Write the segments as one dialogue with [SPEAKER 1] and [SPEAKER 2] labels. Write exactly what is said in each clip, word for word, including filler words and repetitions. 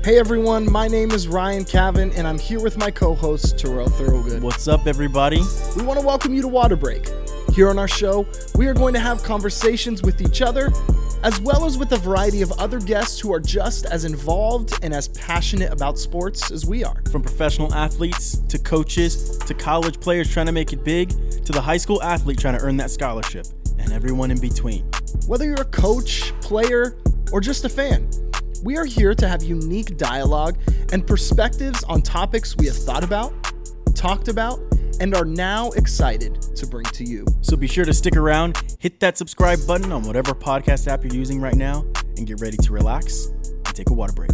[SPEAKER 1] Hey everyone, my name is Ryan Cavan, and I'm here with my co-host, Terrell Thorogood.
[SPEAKER 2] What's up, everybody?
[SPEAKER 1] We want to welcome you to Water Break. Here on our show, we are going to have conversations with each other, as well as with a variety of other guests who are just as involved and as passionate about sports as we are.
[SPEAKER 2] From professional athletes, to coaches, to college players trying to make it big, to the high school athlete trying to earn that scholarship, and everyone in between.
[SPEAKER 1] Whether you're a coach, player, or just a fan, we are here to have unique dialogue and perspectives on topics we have thought about, talked about, and are now excited to bring to you.
[SPEAKER 2] So be sure to stick around, hit that subscribe button on whatever podcast app you're using right now, and get ready to relax and take a water break.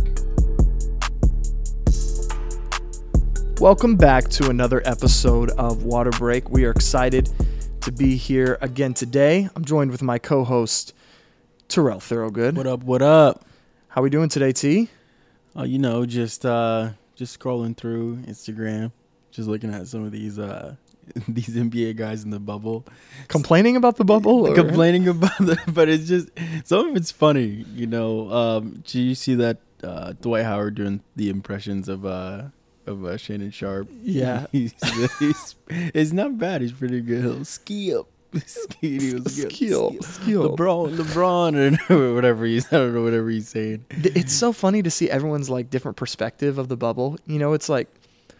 [SPEAKER 1] Welcome back to another episode of Water Break. We are excited to be here again today. I'm joined with my co-host, Terrell Thorogood.
[SPEAKER 2] What up, what up?
[SPEAKER 1] How we doing today, T?
[SPEAKER 2] Oh, you know, just uh, just scrolling through Instagram, just looking at some of these uh, these N B A guys in the bubble.
[SPEAKER 1] Complaining about the bubble? Or?
[SPEAKER 2] Complaining about it, but it's just, some of it's funny, you know. Um, did you see that uh, Dwight Howard doing the impressions of uh, of uh, Shannon Sharp?
[SPEAKER 1] Yeah.
[SPEAKER 2] he's, he's, it's not bad. He's pretty good. He'll skill. Skill,
[SPEAKER 1] skill, skill.
[SPEAKER 2] LeBron, LeBron, or whatever he's, I don't know, whatever he's saying.
[SPEAKER 1] It's so funny to see everyone's like different perspective of the bubble. You know, it's like,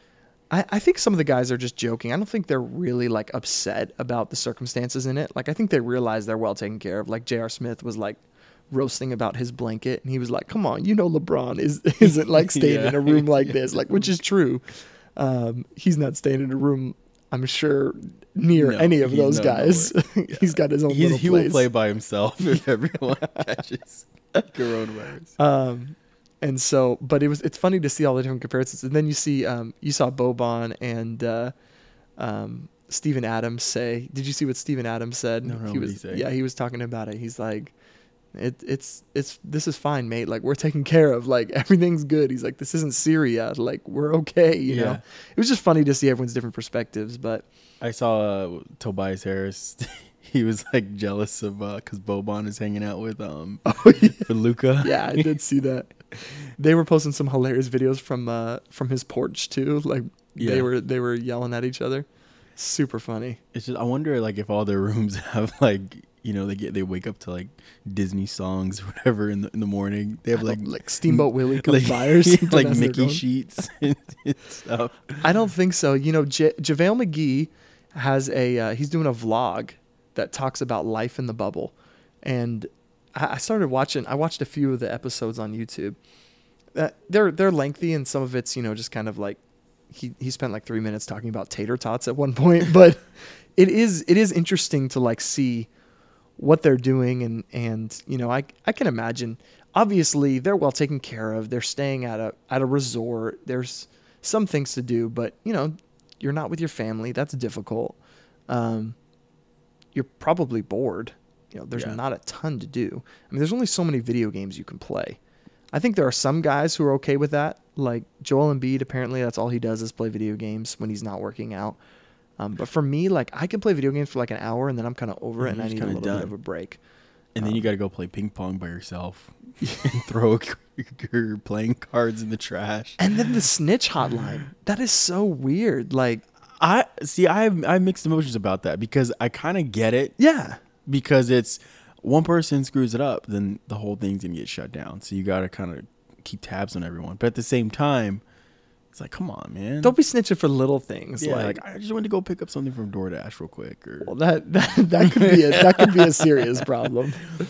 [SPEAKER 1] I, I think some of the guys are just joking. I don't think they're really like upset about the circumstances in it. Like, I think they realize they're well taken care of. Like J R. Smith was like roasting about his blanket, and he was like, "Come on, you know, LeBron is isn't like staying yeah. in a room like this," like, which is true. Um, he's not staying in a room, I'm sure, near no, any of those no, guys. No yeah. He's got his own
[SPEAKER 2] he's,
[SPEAKER 1] little
[SPEAKER 2] he
[SPEAKER 1] place.
[SPEAKER 2] Will play by himself if everyone catches coronavirus.
[SPEAKER 1] Um, and so, but it was it's funny to see all the different comparisons. And then you see, um, you saw Boban and uh, um, Steven Adams say. Did you see what Steven Adams said?
[SPEAKER 2] No, no,
[SPEAKER 1] he was,
[SPEAKER 2] what did he say?
[SPEAKER 1] Yeah, he was talking about it. He's like, It, it's it's this is fine, mate. Like, we're taken care of. Like, everything's good. He's like, this isn't Syria. Like, we're okay. You
[SPEAKER 2] yeah.
[SPEAKER 1] know, it was just funny to see everyone's different perspectives. But
[SPEAKER 2] I saw uh, Tobias Harris. He was like jealous of uh, because Boban is hanging out with um
[SPEAKER 1] oh, yeah.
[SPEAKER 2] for Luka.
[SPEAKER 1] Yeah, I did see that. They were posting some hilarious videos from uh from his porch too. Like yeah. they were they were yelling at each other. Super funny.
[SPEAKER 2] It's just, I wonder like if all their rooms have like, you know, they get they wake up to like Disney songs or whatever in the in the morning. They have like
[SPEAKER 1] like Steamboat Willie Come
[SPEAKER 2] like,
[SPEAKER 1] Fires,
[SPEAKER 2] yeah, like Mickey sheets and, and stuff.
[SPEAKER 1] I don't think so. You know, J- JaVale McGee has a uh, he's doing a vlog that talks about life in the bubble, and I, I started watching. I watched a few of the episodes on YouTube. Uh, they're they're lengthy, and some of it's, you know, just kind of like he he spent like three minutes talking about tater tots at one point, but it is it is interesting to like see what they're doing, and and you know, I I can imagine, obviously they're well taken care of. They're staying at a at a resort. There's some things to do, but you know, you're not with your family. That's difficult. Um, you're probably bored. You know, there's
[SPEAKER 2] yeah.
[SPEAKER 1] not a ton to do. I mean, there's only so many video games you can play. I think there are some guys who are okay with that. Like Joel Embiid, apparently that's all he does is play video games when he's not working out. Um, but for me, like, I can play video games for like an hour and then I'm kind of over it, and I need a little done. bit of a break.
[SPEAKER 2] And
[SPEAKER 1] um,
[SPEAKER 2] then you got to go play ping pong by yourself and throw your playing cards in the trash.
[SPEAKER 1] And then the snitch hotline. That is so weird. Like,
[SPEAKER 2] I see, I have, I have mixed emotions about that, because I kind of get it.
[SPEAKER 1] Yeah.
[SPEAKER 2] Because it's one person screws it up, then the whole thing's going to get shut down. So you got to kind of keep tabs on everyone. But at the same time, it's like, come on, man.
[SPEAKER 1] Don't be snitching for little things.
[SPEAKER 2] Yeah,
[SPEAKER 1] like,
[SPEAKER 2] like I just went to go pick up something from DoorDash real quick. Or
[SPEAKER 1] well, that that, that could be a, that could be a serious problem.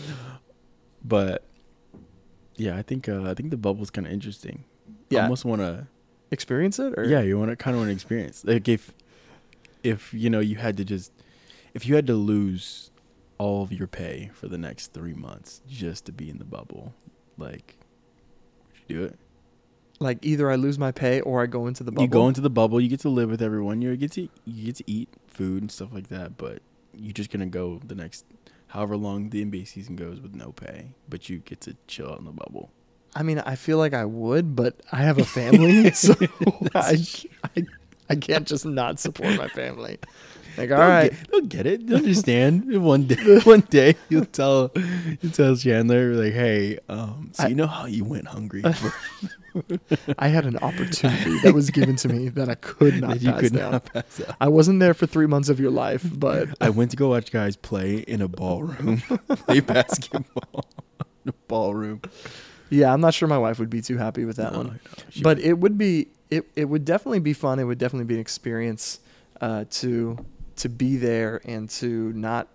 [SPEAKER 2] But yeah, I think uh, I think the bubble's kind of interesting.
[SPEAKER 1] Yeah.
[SPEAKER 2] I almost want to
[SPEAKER 1] experience it. Or?
[SPEAKER 2] Yeah, you want to kind of want to experience. Like if if you know you had to just if you had to lose all of your pay for the next three months just to be in the bubble, like, would you do it?
[SPEAKER 1] Like, either I lose my pay or I go into the bubble.
[SPEAKER 2] You go into the bubble. You get to live with everyone. You get to you get to eat food and stuff like that. But you're just gonna go the next however long the N B A season goes with no pay. But you get to chill out in the bubble.
[SPEAKER 1] I mean, I feel like I would, but I have a family, so I, I I can't just not support my family. Like, all
[SPEAKER 2] they'll
[SPEAKER 1] right,
[SPEAKER 2] get, they'll get it. They'll understand. one day, one day you'll tell you tell Chandler, like, hey, um, so I, you know how you went hungry for
[SPEAKER 1] I had an opportunity that was given to me that I could not
[SPEAKER 2] That you
[SPEAKER 1] pass
[SPEAKER 2] could
[SPEAKER 1] down.
[SPEAKER 2] not pass up.
[SPEAKER 1] I wasn't there for three months of your life, but
[SPEAKER 2] I went to go watch guys play in a ballroom, play basketball in a ballroom.
[SPEAKER 1] yeah, I'm not sure my wife would be too happy with that
[SPEAKER 2] No,
[SPEAKER 1] one.
[SPEAKER 2] no, she
[SPEAKER 1] But
[SPEAKER 2] wouldn't.
[SPEAKER 1] it would be it, it would definitely be fun. It would definitely be an experience uh, to to be there and to not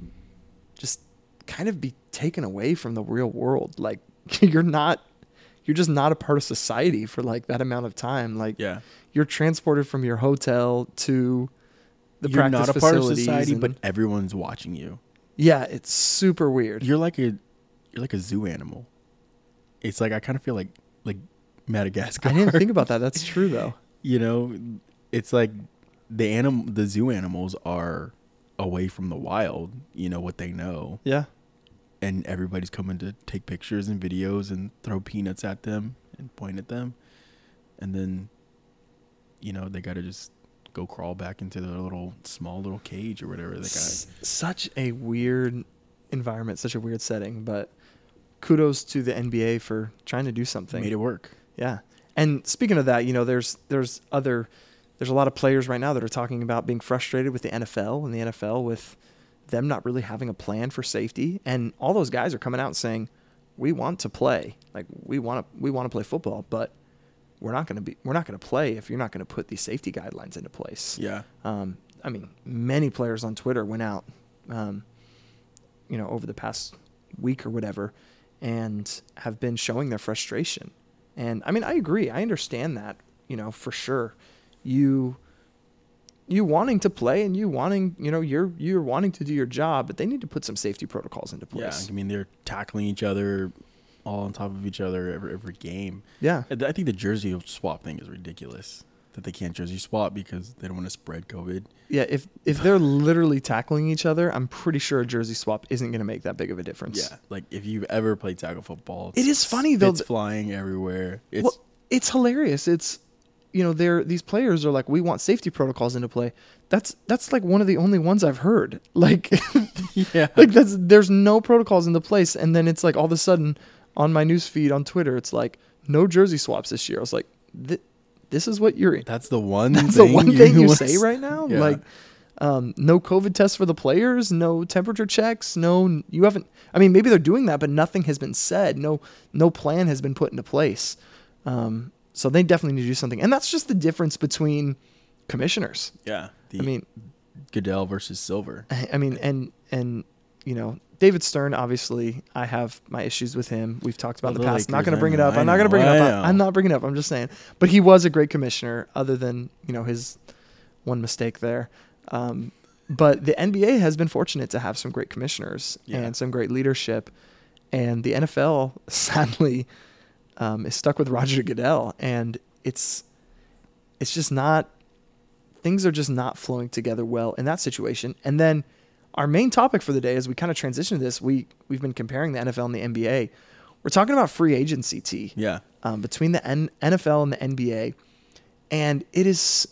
[SPEAKER 1] just kind of be taken away from the real world. Like you're not you're just not a part of society for like that amount of time. Like
[SPEAKER 2] Yeah,
[SPEAKER 1] you're transported from your hotel to the
[SPEAKER 2] you're
[SPEAKER 1] practice
[SPEAKER 2] not a part of
[SPEAKER 1] facilities
[SPEAKER 2] society,
[SPEAKER 1] and-
[SPEAKER 2] but everyone's watching you.
[SPEAKER 1] yeah, it's super weird.
[SPEAKER 2] You're like a you're like a zoo animal. It's like I kind of feel like like Madagascar.
[SPEAKER 1] I didn't think about that. That's true though.
[SPEAKER 2] You know, it's like the anim the zoo animals are away from the wild. You know what they know,
[SPEAKER 1] Yeah.
[SPEAKER 2] and everybody's coming to take pictures and videos and throw peanuts at them and point at them, and then, you know, they got to just go crawl back into their little small little cage or whatever they got.
[SPEAKER 1] S- such a weird environment, such a weird setting, but kudos to the N B A for trying to do something.
[SPEAKER 2] Made it work.
[SPEAKER 1] Yeah. And speaking of that, you know, there's there's other there's a lot of players right now that are talking about being frustrated with the N F L and the N F L with them not really having a plan for safety, and all those guys are coming out and saying, "We want to play. Like we want to we want to play football, but we're not going to be we're not going to play if you're not going to put these safety guidelines into place."
[SPEAKER 2] Yeah.
[SPEAKER 1] Um, I mean, many players on Twitter went out, um, you know, over the past week or whatever, and have been showing their frustration. And I mean, I agree. I understand that, you know, for sure. You, you wanting to play and you wanting, you know, you're you're wanting to do your job, but they need to put some safety protocols into
[SPEAKER 2] Yeah.
[SPEAKER 1] place.
[SPEAKER 2] I mean, they're tackling each other, all on top of each other every every game.
[SPEAKER 1] Yeah.
[SPEAKER 2] I I think the jersey swap thing is ridiculous. That they can't jersey swap because they don't want to spread COVID.
[SPEAKER 1] Yeah. If if they're literally tackling each other, I'm pretty sure a jersey swap isn't going to make that big of a difference.
[SPEAKER 2] Yeah, like if you've ever played tackle football,
[SPEAKER 1] It is funny, though,
[SPEAKER 2] It's
[SPEAKER 1] th-
[SPEAKER 2] flying everywhere. It's
[SPEAKER 1] Well, it's hilarious. It's, you know, they're these players are like, we want safety protocols into play. That's that's like one of the only ones I've heard. Like,
[SPEAKER 2] yeah,
[SPEAKER 1] like that's there's no protocols into place, and then it's like all of a sudden on my news feed on Twitter, it's like no jersey swaps this year. I was like, Th- this is what you're.
[SPEAKER 2] that's the one.
[SPEAKER 1] That's the
[SPEAKER 2] thing
[SPEAKER 1] one thing you
[SPEAKER 2] wanna
[SPEAKER 1] say
[SPEAKER 2] s-
[SPEAKER 1] right now.
[SPEAKER 2] Yeah.
[SPEAKER 1] Like, um, no COVID tests for the players, no temperature checks, no. You haven't. I mean, maybe they're doing that, but nothing has been said. No, no plan has been put into place. Um, so they definitely need to do something, and that's just the difference between commissioners.
[SPEAKER 2] Yeah, the
[SPEAKER 1] I mean,
[SPEAKER 2] Goodell versus Silver.
[SPEAKER 1] I I mean, and and you know, David Stern. Obviously, I have my issues with him. We've talked about
[SPEAKER 2] Well,
[SPEAKER 1] in the
[SPEAKER 2] the
[SPEAKER 1] past. Not
[SPEAKER 2] Lakers,
[SPEAKER 1] going to
[SPEAKER 2] I
[SPEAKER 1] bring it
[SPEAKER 2] know,
[SPEAKER 1] up.
[SPEAKER 2] I
[SPEAKER 1] I'm not going to
[SPEAKER 2] know,
[SPEAKER 1] bring it
[SPEAKER 2] I
[SPEAKER 1] up.
[SPEAKER 2] know.
[SPEAKER 1] I, I'm not bringing it up. I'm just saying. But he was a great commissioner, other than you know his one mistake there. Um, but the N B A has been fortunate to have some great commissioners
[SPEAKER 2] Yeah.
[SPEAKER 1] and some great leadership, and the N F L sadly um, is stuck with Roger Goodell, and it's it's just not. Things are just not flowing together well in that situation. And then our main topic for the day, as we kind of transition to this, we we've been comparing the N F L and the N B A. We're talking about free agency, T.
[SPEAKER 2] Yeah,
[SPEAKER 1] Um, between the N- NFL and the N B A, and it is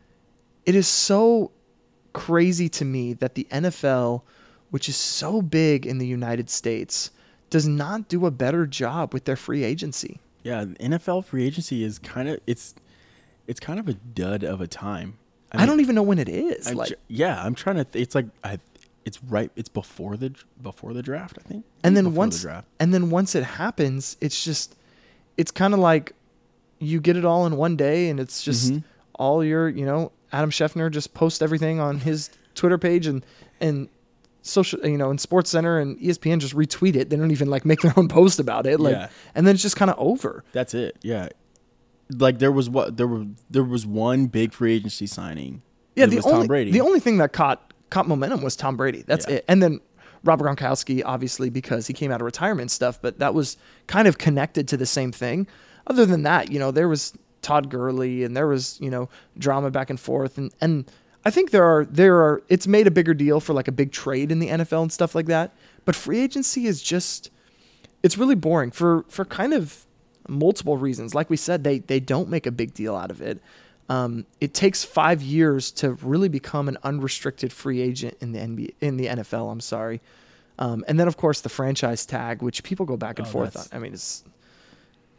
[SPEAKER 1] it is so crazy to me that the N F L, which is so big in the United States, does not do a better job with their free agency.
[SPEAKER 2] yeah. The N F L free agency is kind of it's it's kind of a dud of a time.
[SPEAKER 1] I, don't even know when it is.
[SPEAKER 2] I'm
[SPEAKER 1] like,
[SPEAKER 2] tr- yeah, I'm trying to. Th- it's like I. It's right. It's before the before the draft, I think.
[SPEAKER 1] and then
[SPEAKER 2] Before
[SPEAKER 1] once
[SPEAKER 2] the draft.
[SPEAKER 1] and then once it happens, it's just it's kind of like you get it all in one day, and it's just
[SPEAKER 2] Mhm.
[SPEAKER 1] all your you know Adam Scheffner just posts everything on his Twitter page, and and social you know and Sports Center and E S P N just retweet it. They don't even like make their own post about it, like,
[SPEAKER 2] Yeah.
[SPEAKER 1] and then it's just kind of over.
[SPEAKER 2] That's it. Yeah. Like there was what there were there was one big free agency signing.
[SPEAKER 1] Yeah,
[SPEAKER 2] It
[SPEAKER 1] the
[SPEAKER 2] was
[SPEAKER 1] only
[SPEAKER 2] Tom Brady.
[SPEAKER 1] the only thing that caught caught momentum was Tom Brady. That's
[SPEAKER 2] Yeah.
[SPEAKER 1] it. And then Rob Gronkowski, obviously, because he came out of retirement stuff, but that was kind of connected to the same thing. Other than that, you know, there was Todd Gurley and there was, you know, drama back and forth. And, and I think there are, there are, it's made a bigger deal for like a big trade in the N F L and stuff like that. But free agency is just, it's really boring for, for kind of multiple reasons. Like we said, they, they don't make a big deal out of it. Um, it takes five years to really become an unrestricted free agent in the N B A, in the N F L. I'm sorry. Um, and then of course the franchise tag, which people go back and
[SPEAKER 2] Oh,
[SPEAKER 1] forth on.
[SPEAKER 2] that's-
[SPEAKER 1] I mean, it's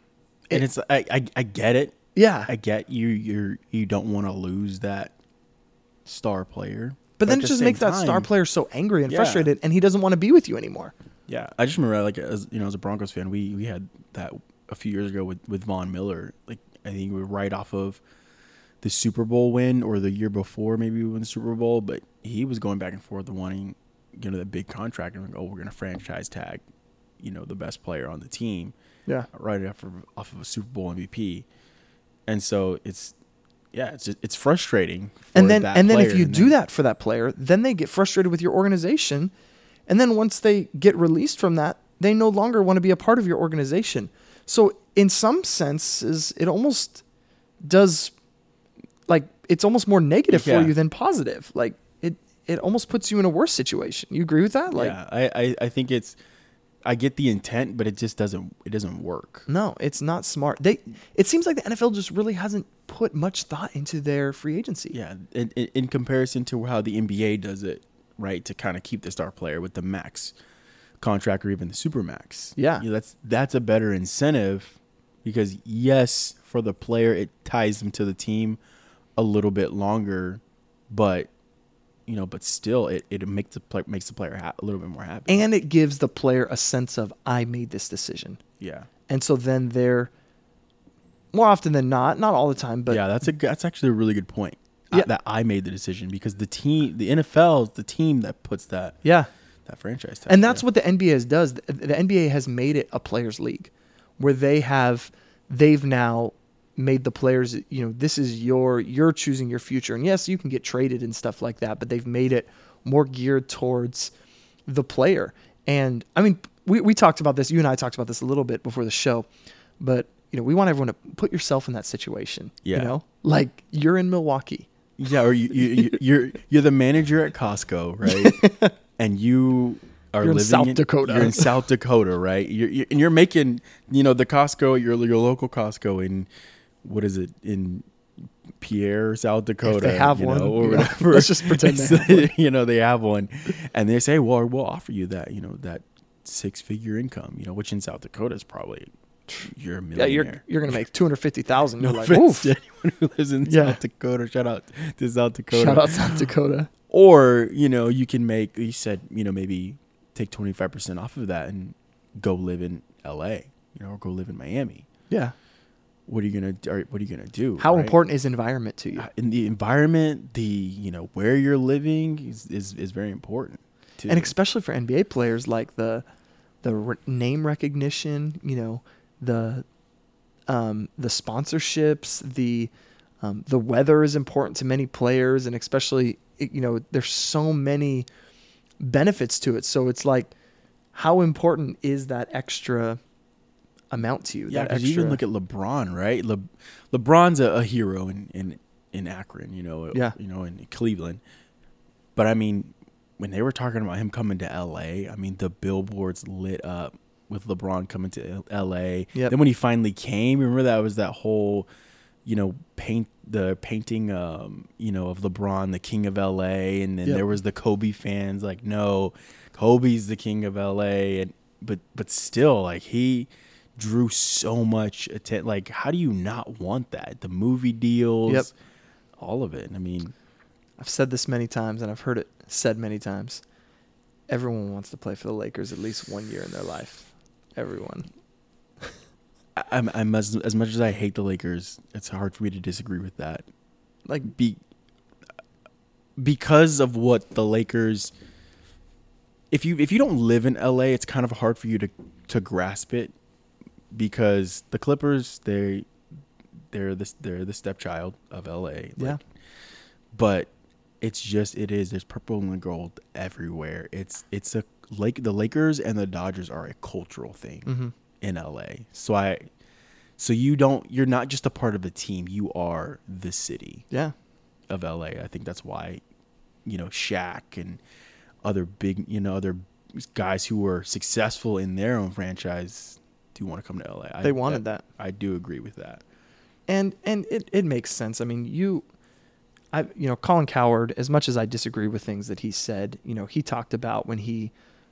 [SPEAKER 2] and it's I, I I get it.
[SPEAKER 1] Yeah.
[SPEAKER 2] I get you. You're you don't want to lose that star player.
[SPEAKER 1] But then
[SPEAKER 2] at
[SPEAKER 1] it
[SPEAKER 2] the
[SPEAKER 1] just
[SPEAKER 2] same
[SPEAKER 1] makes that star
[SPEAKER 2] time-
[SPEAKER 1] player so angry and
[SPEAKER 2] Yeah.
[SPEAKER 1] frustrated, and he doesn't want to be with you anymore.
[SPEAKER 2] Yeah, I just remember like as you know as a Broncos fan, we we had that a few years ago with with Von Miller. Like I think we were right off of the Super Bowl win or the year before, maybe we won the Super Bowl, but he was going back and forth and wanting you know that big contract and like, oh, we're gonna franchise tag, you know, the best player on the team.
[SPEAKER 1] Yeah.
[SPEAKER 2] Right after off of a Super Bowl M V P, and so it's yeah, it's it's frustrating. For
[SPEAKER 1] And then
[SPEAKER 2] that
[SPEAKER 1] and then if
[SPEAKER 2] player,
[SPEAKER 1] you
[SPEAKER 2] and
[SPEAKER 1] do
[SPEAKER 2] then-
[SPEAKER 1] that for that player, then they get frustrated with your organization. And then once they get released from that, they no longer want to be a part of your organization. So in some senses, it almost does like it's almost more negative
[SPEAKER 2] Yeah.
[SPEAKER 1] for you than positive. Like it it almost puts you in a worse situation. You agree with that? Like
[SPEAKER 2] yeah, I, I I think it's I get the intent, but it just doesn't it doesn't work.
[SPEAKER 1] no, it's not smart. They it seems like the N F L just really hasn't put much thought into their free agency.
[SPEAKER 2] Yeah, in, in, in comparison to how the N B A does it, right, to kind of keep the star player with the max contract or even the super max.
[SPEAKER 1] Yeah.
[SPEAKER 2] You know, that's that's a better incentive because yes, for the player it ties them to the team a little bit longer, but you know, but still it, it makes the play, makes the player ha- a little bit more happy.
[SPEAKER 1] And it gives the player a sense of I made this decision.
[SPEAKER 2] Yeah.
[SPEAKER 1] And so then they're more often than not, not all the time, but
[SPEAKER 2] yeah, that's a that's actually a really good point. uh,
[SPEAKER 1] Yeah.
[SPEAKER 2] that I made the decision because the team, the N F L is the team that puts that
[SPEAKER 1] yeah.
[SPEAKER 2] that franchise tag.
[SPEAKER 1] And that's
[SPEAKER 2] there.
[SPEAKER 1] what the N B A has does. The, the N B A has made it a players' league, where they have, they've now made the players. You know, this is your you're choosing your future, and yes, you can get traded and stuff like that, but they've made it more geared towards the player. And I mean, we we talked about this. You and I talked about this a little bit before the show, but you know, we want everyone to put yourself in that situation.
[SPEAKER 2] Yeah.
[SPEAKER 1] You know, like you're in Milwaukee.
[SPEAKER 2] Yeah, or you, you, you you're you're the manager at Costco, right? And you are
[SPEAKER 1] You're in
[SPEAKER 2] living
[SPEAKER 1] South Dakota.
[SPEAKER 2] You're in South Dakota, right? You're, you're and you're making you know the Costco, your your local Costco in what is it in Pierre, South Dakota?
[SPEAKER 1] they have
[SPEAKER 2] you
[SPEAKER 1] one,
[SPEAKER 2] know, or
[SPEAKER 1] yeah.
[SPEAKER 2] whatever.
[SPEAKER 1] Let's just pretend they have one.
[SPEAKER 2] you know they have one, and they say, well, we'll offer you that you know that six figure income, you know, which in South Dakota is probably you're a
[SPEAKER 1] Yeah,
[SPEAKER 2] millionaire.
[SPEAKER 1] you're you're gonna make two hundred fifty thousand. You're
[SPEAKER 2] No
[SPEAKER 1] like,
[SPEAKER 2] offense
[SPEAKER 1] oof.
[SPEAKER 2] to anyone who lives in
[SPEAKER 1] Yeah.
[SPEAKER 2] South Dakota. Shout out to South Dakota.
[SPEAKER 1] Shout out South Dakota.
[SPEAKER 2] Or, you know, you can make, you said, you know, maybe take twenty-five percent off of that and go live in L A, you know, or go live in Miami.
[SPEAKER 1] Yeah.
[SPEAKER 2] What are you going to, what are you going to do?
[SPEAKER 1] How
[SPEAKER 2] right?
[SPEAKER 1] important is environment to you?
[SPEAKER 2] Uh, In the environment, the, you know, where you're living is, is, is very important too.
[SPEAKER 1] And especially for N B A players, like the the re- name recognition, you know, the um, the sponsorships, the um, the weather is important to many players, and especially you know, there's so many benefits to it. So it's like, how important is that extra amount to you?
[SPEAKER 2] yeah,
[SPEAKER 1] that
[SPEAKER 2] because you
[SPEAKER 1] extra,
[SPEAKER 2] even look at LeBron, right? Le, LeBron's a, a hero in, in, in Akron, you know,
[SPEAKER 1] Yeah.
[SPEAKER 2] you know, in Cleveland. But I mean, when they were talking about him coming to L A, I mean, the billboards lit up with LeBron coming to L A.
[SPEAKER 1] Yep.
[SPEAKER 2] Then when he finally came, remember that was that whole, you know, paint the painting, um, you know, of LeBron, the king of L A, and then
[SPEAKER 1] Yep.
[SPEAKER 2] there was the Kobe fans like, no, Kobe's the king of L A, and but but still, like he drew so much attention. Like, how do you not want that? The movie deals,
[SPEAKER 1] Yep.
[SPEAKER 2] all of it. I mean,
[SPEAKER 1] I've said this many times, and I've heard it said many times. Everyone wants to play for the Lakers at least one year in their life. Everyone.
[SPEAKER 2] I, I'm, I'm as as much as I hate the Lakers, it's hard for me to disagree with that.
[SPEAKER 1] Like,
[SPEAKER 2] Be because of what the Lakers. If you if you don't live in L A, it's kind of hard for you to to grasp it, because the Clippers they they're the they're the stepchild of L A. Like,
[SPEAKER 1] yeah.
[SPEAKER 2] but it's just it is there's purple and gold everywhere. It's it's a like the Lakers and the Dodgers are a cultural thing
[SPEAKER 1] Mm-hmm.
[SPEAKER 2] in L A. So I so you don't you're not just a part of a team, you are the city
[SPEAKER 1] Yeah.
[SPEAKER 2] of L A. I think that's why, you know, Shaq and other big, you know, other guys who were successful in their own franchise do want to come to L A. I,
[SPEAKER 1] They wanted that.
[SPEAKER 2] I do agree with that.
[SPEAKER 1] And and it, it makes sense. I mean, you I you know, Colin Cowherd, as much as I disagree with things that he said, you know, he talked about when he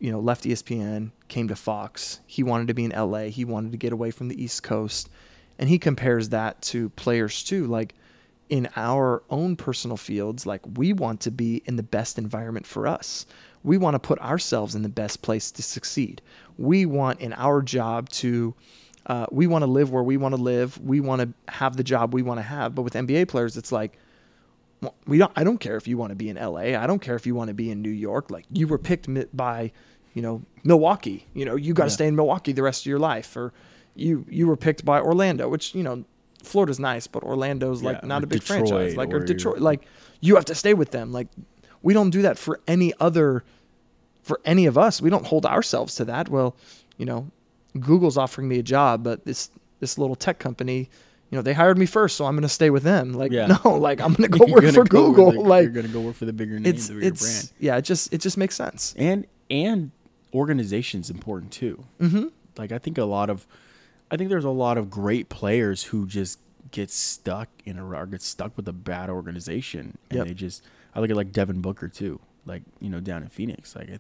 [SPEAKER 1] you know, left E S P N, came to Fox. He wanted to be in L A. He wanted to get away from the East Coast. And he compares that to players too. Like in our own personal fields, like we want to be in the best environment for us. We want to put ourselves in the best place to succeed. We want in our job to, uh, we want to live where we want to live. We want to have the job we want to have. But with N B A players, it's like, well, we don't, I don't care if you want to be in L A. I don't care if you want to be in New York. Like you were picked by, you know, Milwaukee, you know, you got to
[SPEAKER 2] Yeah.
[SPEAKER 1] stay in Milwaukee the rest of your life. Or you, you were picked by Orlando, which, you know, Florida's nice, but Orlando's like
[SPEAKER 2] Yeah,
[SPEAKER 1] not
[SPEAKER 2] or
[SPEAKER 1] a big
[SPEAKER 2] Detroit,
[SPEAKER 1] franchise. Like, or,
[SPEAKER 2] or
[SPEAKER 1] Detroit,
[SPEAKER 2] you're-
[SPEAKER 1] like you have to stay with them. Like we don't do that for any other, for any of us. We don't hold ourselves to that. Well, you know, Google's offering me a job, but this, this little tech company, you know, they hired me first, so I'm going to stay with them. Like,
[SPEAKER 2] Yeah.
[SPEAKER 1] no, like I'm going to go
[SPEAKER 2] You're
[SPEAKER 1] work
[SPEAKER 2] gonna
[SPEAKER 1] for
[SPEAKER 2] go where
[SPEAKER 1] Google.
[SPEAKER 2] the-
[SPEAKER 1] like
[SPEAKER 2] you're gonna go work for the bigger name,
[SPEAKER 1] it's,
[SPEAKER 2] the bigger
[SPEAKER 1] it's,
[SPEAKER 2] brand.
[SPEAKER 1] yeah, it just, it just makes sense.
[SPEAKER 2] And and organization's important too.
[SPEAKER 1] Mm-hmm.
[SPEAKER 2] Like I think a lot of, I think there's a lot of great players who just get stuck in a or get stuck with a bad organization, and
[SPEAKER 1] Yep.
[SPEAKER 2] they just. I look at like Devin Booker too, like you know down in Phoenix. Like, it,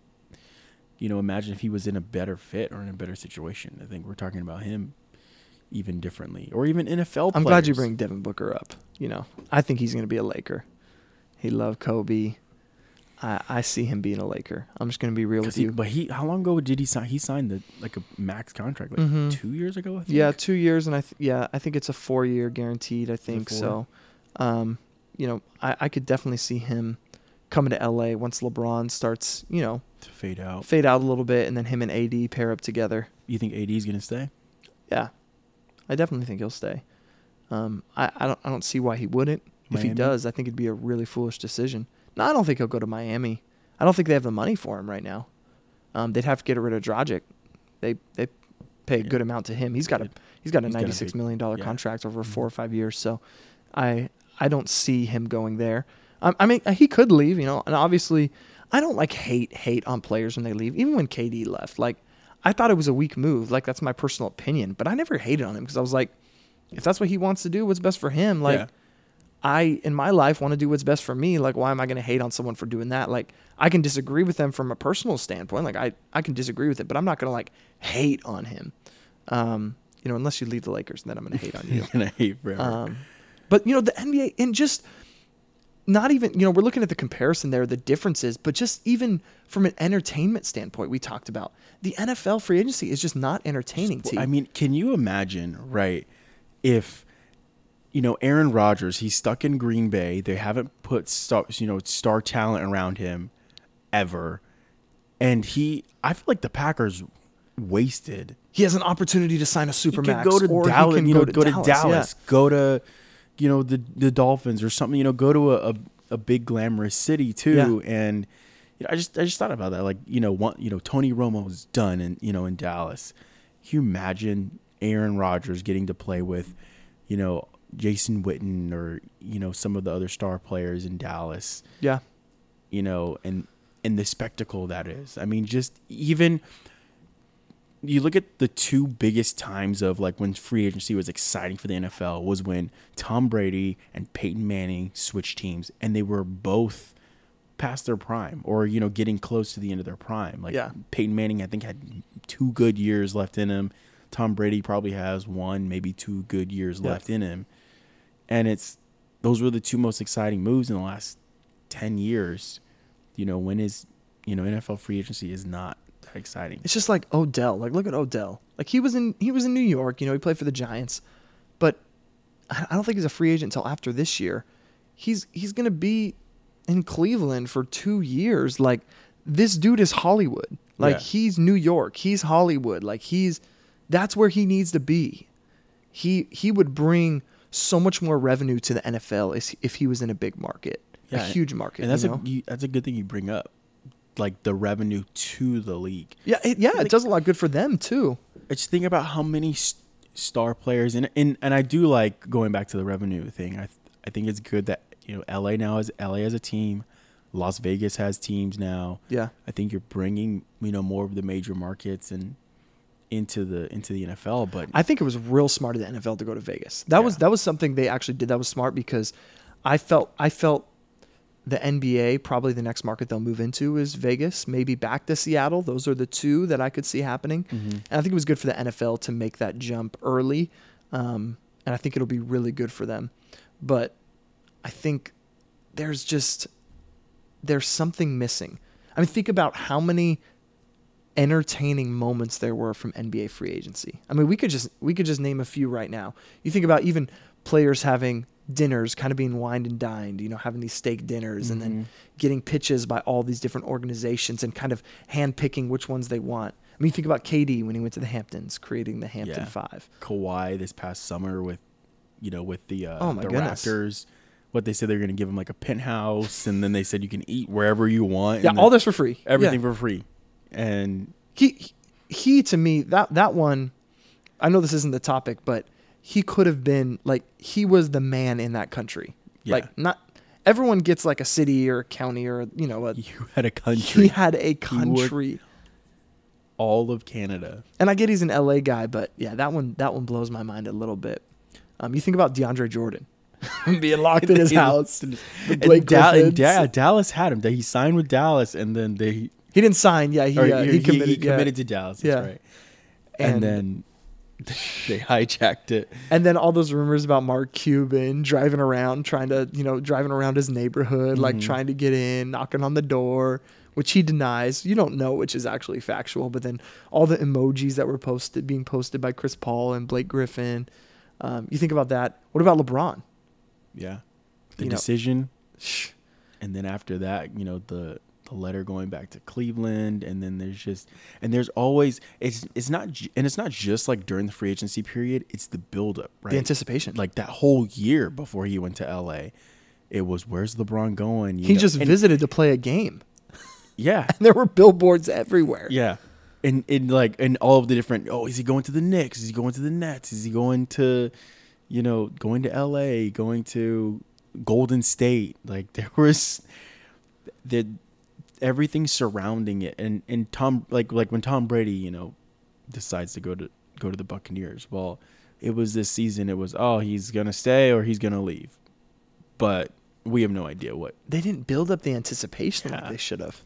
[SPEAKER 2] you know, imagine if he was in a better fit or in a better situation. I think we're talking about him even differently, or even N F L.
[SPEAKER 1] I'm
[SPEAKER 2] players.
[SPEAKER 1] glad you bring Devin Booker up. You know, I think he's going to be a Laker. He loved Kobe. I, I see him being a Laker. I'm just going to be real with
[SPEAKER 2] He,
[SPEAKER 1] you.
[SPEAKER 2] but he, how long ago did he sign? He signed the like a max contract, like
[SPEAKER 1] Mhm.
[SPEAKER 2] two years ago. I think.
[SPEAKER 1] Yeah, two years, and I th- yeah, I think it's a four year guaranteed. I think
[SPEAKER 2] four?
[SPEAKER 1] so. Um, you know, I, I could definitely see him coming to L A once LeBron starts, you know,
[SPEAKER 2] to fade out.
[SPEAKER 1] fade out a little bit, and then him and A D pair up together.
[SPEAKER 2] You think A D is gonna stay?
[SPEAKER 1] Yeah, I definitely think he'll stay. Um, I, I don't I don't see why he wouldn't. If he
[SPEAKER 2] Miami?
[SPEAKER 1] does, I think it'd be a really foolish decision. No, I don't think he'll go to Miami. I don't think they have the money for him right now. Um, they'd have to get rid of Dragic. They they pay a
[SPEAKER 2] Yeah.
[SPEAKER 1] good amount to him. He's got a he's got a
[SPEAKER 2] He's got a
[SPEAKER 1] ninety six
[SPEAKER 2] big-
[SPEAKER 1] million dollar
[SPEAKER 2] yeah.
[SPEAKER 1] contract over
[SPEAKER 2] Mhm.
[SPEAKER 1] four or five years. So, I I don't see him going there. Um, I mean, he could leave, you know, and obviously, I don't like hate hate on players when they leave. Even when K D left, like I thought it was a weak move. Like that's my personal opinion, but I never hated on him because I was like, if that's what he wants to do, what's best for him? Like,
[SPEAKER 2] Yeah.
[SPEAKER 1] I in my life want to do what's best for me. Like, why am I going to hate on someone for doing that? Like, I can disagree with them from a personal standpoint. Like, I I can disagree with it, but I'm not going to like hate on him. Um, you know, unless you leave the Lakers, then I'm going to hate on you.
[SPEAKER 2] You're gonna hate forever.
[SPEAKER 1] Um, but you know, the N B A and just not even, you know, we're looking at the comparison there, the differences, but just even from an entertainment standpoint, we talked about the N F L free agency is just not entertaining to you.
[SPEAKER 2] I mean, can you imagine, right? If you know Aaron Rodgers, he's stuck in Green Bay. They haven't put star, you know, star talent around him ever, and he. I feel like the Packers wasted.
[SPEAKER 1] he has an opportunity to sign a
[SPEAKER 2] He
[SPEAKER 1] supermax,
[SPEAKER 2] could go to
[SPEAKER 1] or
[SPEAKER 2] Dallas.
[SPEAKER 1] he can
[SPEAKER 2] You know,
[SPEAKER 1] go to
[SPEAKER 2] go to
[SPEAKER 1] Dallas.
[SPEAKER 2] Dallas.
[SPEAKER 1] Yeah.
[SPEAKER 2] Go to, you know, the the Dolphins or something. You know, go to a a, a big glamorous city too. And you know, I just I just thought about that. Like you know, one you know Tony Romo's done in you know in Dallas. Can you imagine Aaron Rodgers getting to play with, you know, Jason Witten or you know some of the other star players in Dallas?
[SPEAKER 1] Yeah.
[SPEAKER 2] You know, and and the spectacle that is. I mean, just even you look at the two biggest times of like when free agency was exciting for the N F L was when Tom Brady and Peyton Manning switched teams, and they were both past their prime or you know getting close to the end of their prime. Like
[SPEAKER 1] Yeah.
[SPEAKER 2] Peyton Manning, I think had two good years left in him. Tom Brady probably has one, maybe two good years
[SPEAKER 1] Yeah.
[SPEAKER 2] left in him, and it's those were the two most exciting moves in the last ten years. You know, when is you know N F L free agency is not that exciting.
[SPEAKER 1] It's just like Odell. Like, look at Odell. Like he was in he was in New York. You know, he played for the Giants, but I I don't think he's a free agent until after this year. He's he's gonna be in Cleveland for two years. Like this dude is Hollywood. Like
[SPEAKER 2] Yeah.
[SPEAKER 1] he's New York. He's Hollywood. Like he's that's where he needs to be. He he would bring so much more revenue to the N F L if if he was in a big market, a
[SPEAKER 2] Yeah,
[SPEAKER 1] huge market.
[SPEAKER 2] And that's
[SPEAKER 1] you know?
[SPEAKER 2] a you, that's a good thing you bring up, like the revenue to the league.
[SPEAKER 1] yeah, it, yeah.
[SPEAKER 2] like-
[SPEAKER 1] It does a lot good for them too.
[SPEAKER 2] I just think about how many st- star players and and and I do like going back to the revenue thing. I th- I think it's good that you know L A now is L A as a team, Las Vegas has teams now.
[SPEAKER 1] Yeah.
[SPEAKER 2] I think you're bringing you know more of the major markets and into the into the N F L. But
[SPEAKER 1] I think it was real smart of the N F L to go to Vegas. That was
[SPEAKER 2] Yeah.
[SPEAKER 1] that was something they actually did. That was smart because I felt I felt the N B A, probably the next market they'll move into is Vegas, maybe back to Seattle. Those are the two that I could see happening.
[SPEAKER 2] Mm-hmm.
[SPEAKER 1] And I think it was good for the N F L to make that jump early. Um, and I think it'll be really good for them. But I think there's just, there's something missing. I mean, think about how many entertaining moments there were from N B A free agency. I mean, we could just, we could just name a few right now. You think about even players having dinners, kind of being wined and dined, you know, having these steak dinners mm-hmm. and then getting pitches by all these different organizations and kind of handpicking which ones they want. I mean, you think about K D when he went to the Hamptons, creating the Hampton
[SPEAKER 2] yeah.
[SPEAKER 1] Five.
[SPEAKER 2] Kawhi this past summer with, you know, with the uh,
[SPEAKER 1] oh my
[SPEAKER 2] the
[SPEAKER 1] goodness.
[SPEAKER 2] Raptors. What they said they were going to give him like a penthouse, and then they said you can eat wherever you want.
[SPEAKER 1] Yeah,
[SPEAKER 2] and
[SPEAKER 1] all this for free.
[SPEAKER 2] Everything
[SPEAKER 1] yeah.
[SPEAKER 2] for free. And
[SPEAKER 1] he, he to me, that that one, I know this isn't the topic, but he could have been like, he was the man in that country.
[SPEAKER 2] Yeah.
[SPEAKER 1] Like not everyone gets like a city or a county or, you know, a,
[SPEAKER 2] you had a country.
[SPEAKER 1] He had a country.
[SPEAKER 2] All of Canada.
[SPEAKER 1] And I get he's an L A guy, but yeah, that one, that one blows my mind a little bit. Um, you think about DeAndre Jordan being locked in his house. The Blake
[SPEAKER 2] da-
[SPEAKER 1] Griffins.
[SPEAKER 2] Da- Dallas had him. He signed with Dallas, and then they
[SPEAKER 1] he didn't sign. Yeah, he
[SPEAKER 2] or,
[SPEAKER 1] uh, he,
[SPEAKER 2] he
[SPEAKER 1] committed.
[SPEAKER 2] He committed
[SPEAKER 1] yeah.
[SPEAKER 2] to Dallas. That's
[SPEAKER 1] yeah.
[SPEAKER 2] right. And, and then they hijacked it.
[SPEAKER 1] And then all those rumors about Mark Cuban driving around, trying to you know driving around his neighborhood, mm-hmm. like trying to get in, knocking on the door, which he denies. You don't know which is actually factual. But then all the emojis that were posted, being posted by Chris Paul and Blake Griffin. Um, you think about that. What about LeBron?
[SPEAKER 2] Yeah. The
[SPEAKER 1] you
[SPEAKER 2] decision.
[SPEAKER 1] Know,
[SPEAKER 2] and then after that, you know, the the letter going back to Cleveland, and then there's just and there's always it's it's not and it's not just like during the free agency period, it's the buildup, right?
[SPEAKER 1] The anticipation.
[SPEAKER 2] Like that whole year before he went to L A, it was where's LeBron going? You
[SPEAKER 1] he
[SPEAKER 2] know?
[SPEAKER 1] just
[SPEAKER 2] and,
[SPEAKER 1] visited to play a game.
[SPEAKER 2] Yeah.
[SPEAKER 1] And there were billboards everywhere.
[SPEAKER 2] Yeah. And in like and all of the different oh, is he going to the Knicks? Is he going to the Nets? Is he going to you know, going to L A, going to Golden State? Like there was the everything surrounding it. And and Tom like like when Tom Brady, you know, decides to go to go to the Buccaneers. Well, it was this season it was oh, he's going to stay or he's going to leave. But we have no idea what.
[SPEAKER 1] They didn't build up the anticipation
[SPEAKER 2] yeah.
[SPEAKER 1] like they should have.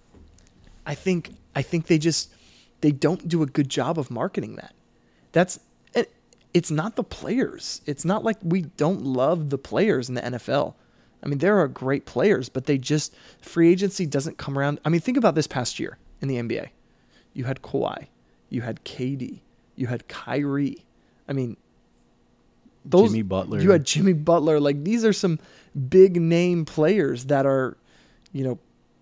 [SPEAKER 1] I think I think they just they don't do a good job of marketing that. That's it, it's not the players. It's not like we don't love the players in the N F L. I mean, there are great players, but they just free agency doesn't come around. I mean, think about this past year in the N B A. You had Kawhi, you had K D, you had Kyrie. I mean, those
[SPEAKER 2] Jimmy Butler.
[SPEAKER 1] You had Jimmy Butler. Like these are some big name players that are, you know,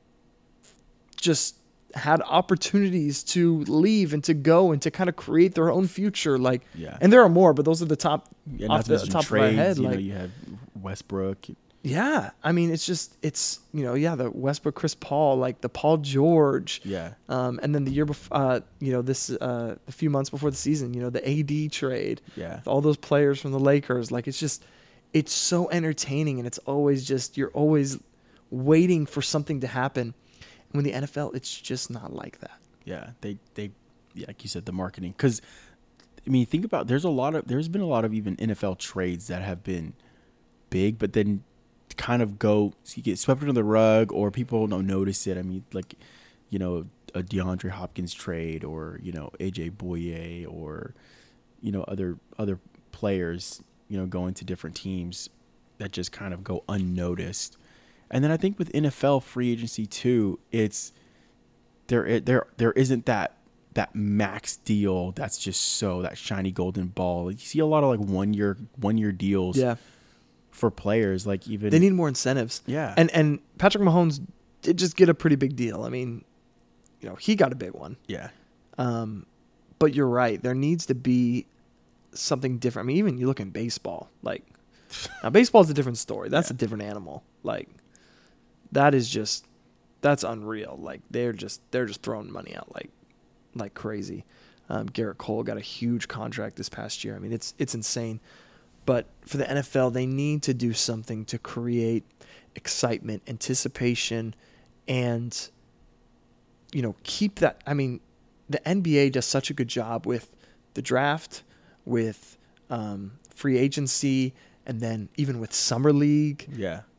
[SPEAKER 1] just had opportunities to leave and to go and to kind of create their own future. Like,
[SPEAKER 2] yeah.
[SPEAKER 1] And there are more, but those are the top
[SPEAKER 2] yeah,
[SPEAKER 1] off the top
[SPEAKER 2] trades,
[SPEAKER 1] of my head.
[SPEAKER 2] You
[SPEAKER 1] like,
[SPEAKER 2] know, you had Westbrook.
[SPEAKER 1] Yeah. I mean, it's just, it's, you know, yeah, the Westbrook, Chris Paul, like the Paul George.
[SPEAKER 2] Yeah.
[SPEAKER 1] Um, and then the year before, uh, you know, this, uh, a few months before the season, you know, the A D trade.
[SPEAKER 2] Yeah.
[SPEAKER 1] All those players from the Lakers. Like, it's just, it's so entertaining and it's always just, you're always waiting for something to happen. And when the N F L, it's just not like that.
[SPEAKER 2] Yeah. They, they, yeah, like you said, the marketing. Cause I mean, think about, there's a lot of, there's been a lot of even N F L trades that have been big, but then kind of go, so you get swept under the rug or people don't notice it. I mean, like, you know, a DeAndre Hopkins trade or, you know, A J Boye or, you know, other, other players, you know, going to different teams that just kind of go unnoticed. And then I think with N F L free agency too, it's there, there, there isn't that, that max deal. That's just so that shiny golden ball. You see a lot of like one year, one year deals.
[SPEAKER 1] Yeah.
[SPEAKER 2] For players, like even
[SPEAKER 1] they need more incentives.
[SPEAKER 2] Yeah.
[SPEAKER 1] And and Patrick Mahomes did just get a pretty big deal. I mean, you know, he got a big one.
[SPEAKER 2] Yeah.
[SPEAKER 1] Um, but you're right. There needs to be something different. I mean, even you look in baseball, like now baseball is a different story. That's yeah. a different animal. Like that is just that's unreal. Like they're just they're just throwing money out like like crazy. Um, Garrett Cole got a huge contract this past year. I mean, it's it's insane. But for the N F L, they need to do something to create excitement, anticipation, and, you know, keep that. I mean, the N B A does such a good job with the draft, with um, free agency, and then even with Summer League.
[SPEAKER 2] Yeah.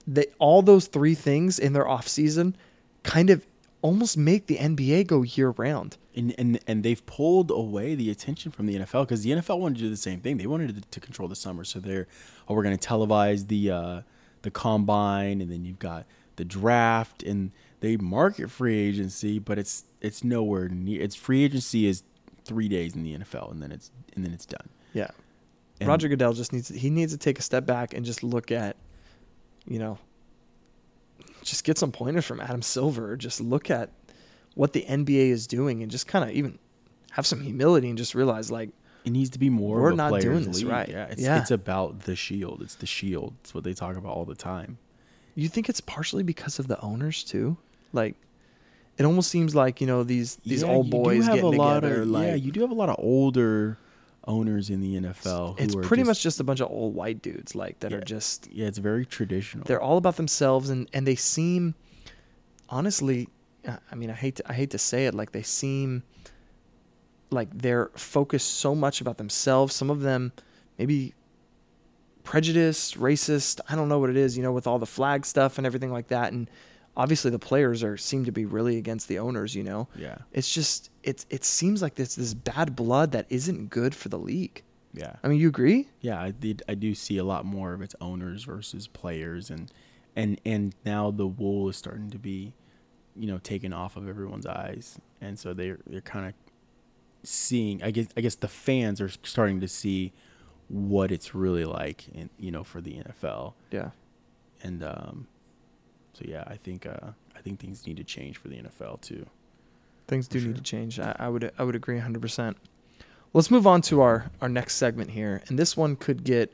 [SPEAKER 1] they all those three things in their off season kind of almost make the N B A go year round.
[SPEAKER 2] And and and they've pulled away the attention from the N F L because the N F L wanted to do the same thing. They wanted to, to control the summer, so they're oh we're going to televise the uh, the combine, and then you've got the draft, and they market free agency, but it's it's nowhere near. It's free agency is three days in the N F L, and then it's and then it's done.
[SPEAKER 1] Yeah,
[SPEAKER 2] And
[SPEAKER 1] Roger Goodell just needs he needs to take a step back and just look at, you know, just get some pointers from Adam Silver. Just look at what the N B A is doing and just kind of even have some humility and just realize, like,
[SPEAKER 2] it needs to be more
[SPEAKER 1] we're
[SPEAKER 2] of a
[SPEAKER 1] not
[SPEAKER 2] players'
[SPEAKER 1] doing this
[SPEAKER 2] league.
[SPEAKER 1] right.
[SPEAKER 2] Yeah, it's,
[SPEAKER 1] Yeah.
[SPEAKER 2] it's about the shield. It's the shield. It's what they talk about all the time.
[SPEAKER 1] you think it's partially because of the owners too? Like, it almost seems like, you know, these these
[SPEAKER 2] Yeah,
[SPEAKER 1] old
[SPEAKER 2] you do
[SPEAKER 1] boys
[SPEAKER 2] have
[SPEAKER 1] getting
[SPEAKER 2] a lot
[SPEAKER 1] together.
[SPEAKER 2] Of,
[SPEAKER 1] like,
[SPEAKER 2] yeah, you do have a lot of older owners in the N F L. Who
[SPEAKER 1] it's
[SPEAKER 2] are
[SPEAKER 1] pretty
[SPEAKER 2] just,
[SPEAKER 1] much just a bunch of old white dudes, like, that
[SPEAKER 2] Yeah.
[SPEAKER 1] are just,
[SPEAKER 2] Yeah, it's very traditional.
[SPEAKER 1] they're all about themselves, and, and they seem, honestly, uh, I mean, I hate to, I hate to say it, like, they seem like they're focused so much about themselves. Some of them maybe prejudiced, racist. I don't know what it is, you know, with all the flag stuff and everything like that. And obviously the players are seem to be really against the owners, you know.
[SPEAKER 2] Yeah,
[SPEAKER 1] It's just it's it seems like this this bad blood that isn't good for the league.
[SPEAKER 2] yeah,
[SPEAKER 1] I mean, you agree?
[SPEAKER 2] yeah. I did. I do see a lot more of its owners versus players, and and and now the wool is starting to be, you know, taken off of everyone's eyes, and so they're they're kind of seeing. I guess I guess the fans are starting to see what it's really like, in, you know, for the N F L.
[SPEAKER 1] Yeah.
[SPEAKER 2] And um, so yeah, I think uh, I think things need to change for the N F L too.
[SPEAKER 1] Things do
[SPEAKER 2] For
[SPEAKER 1] need
[SPEAKER 2] sure.
[SPEAKER 1] to change. I, I would I would agree one hundred percent. Let's move on to our, our next segment here, and this one could get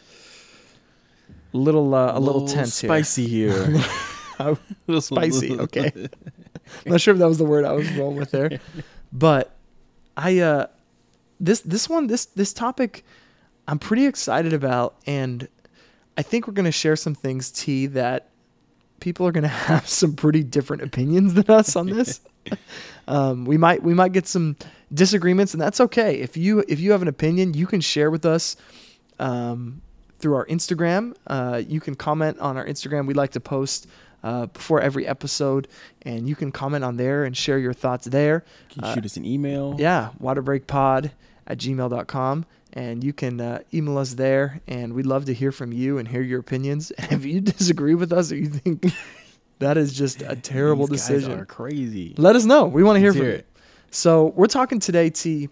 [SPEAKER 1] a little uh, a little, tense
[SPEAKER 2] spicy here.
[SPEAKER 1] here. A little spicy. Okay. I'm not sure if that was the word I was rolling with there, but I uh this this one this this topic I'm pretty excited about, and I think we're gonna share some things, T, that people are gonna have some pretty different opinions than us on this. Um, we might we might get some disagreements, and that's okay. If you if you have an opinion, you can share with us um, through our Instagram. Uh, you can comment on our Instagram. We like to post uh, before every episode, and you can comment on there and share your thoughts there.
[SPEAKER 2] Can you
[SPEAKER 1] Uh,
[SPEAKER 2] shoot us an email?
[SPEAKER 1] Yeah, waterbreakpod at gmail dot com. And you can uh, email us there, and we'd love to hear from you and hear your opinions. And if you disagree with us or you think that is just a terrible
[SPEAKER 2] These guys
[SPEAKER 1] decision,
[SPEAKER 2] are crazy.
[SPEAKER 1] let us know. We want to hear
[SPEAKER 2] Let's
[SPEAKER 1] from
[SPEAKER 2] hear
[SPEAKER 1] you.
[SPEAKER 2] it.
[SPEAKER 1] So we're talking today, T,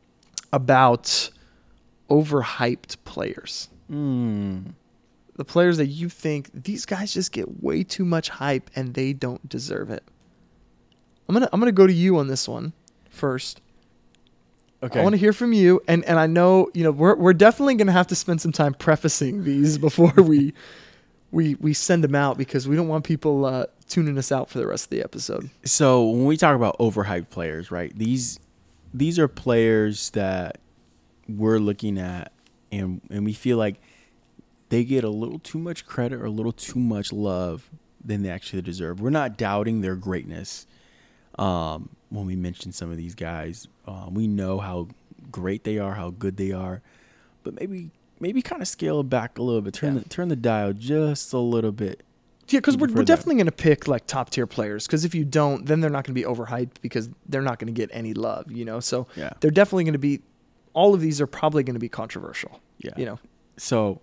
[SPEAKER 1] about overhyped players.
[SPEAKER 2] Mm.
[SPEAKER 1] The players that you think these guys just get way too much hype and they don't deserve it. I'm gonna I'm gonna go to you on this one first.
[SPEAKER 2] Okay.
[SPEAKER 1] I want to hear from you, and, and I know you know we're we're definitely gonna have to spend some time prefacing these before we we we send them out, because we don't want people uh, tuning us out for the rest of the episode.
[SPEAKER 2] So when we talk about overhyped players, right? These these are players that we're looking at, and and we feel like they get a little too much credit or a little too much love than they actually deserve. We're not doubting their greatness. Um, when we mention some of these guys, uh, we know how great they are, how good they are, but maybe maybe kind of scale it back a little bit, turn
[SPEAKER 1] Yeah.
[SPEAKER 2] the turn the dial just a little bit.
[SPEAKER 1] Yeah, because we're,
[SPEAKER 2] For
[SPEAKER 1] we're
[SPEAKER 2] them.
[SPEAKER 1] definitely going to pick like top tier players. Because if you don't, then they're not going to be overhyped because they're not going to get any love, you know. So
[SPEAKER 2] Yeah.
[SPEAKER 1] they're definitely going to be. All of these are probably going to be controversial.
[SPEAKER 2] Yeah.
[SPEAKER 1] You know.
[SPEAKER 2] So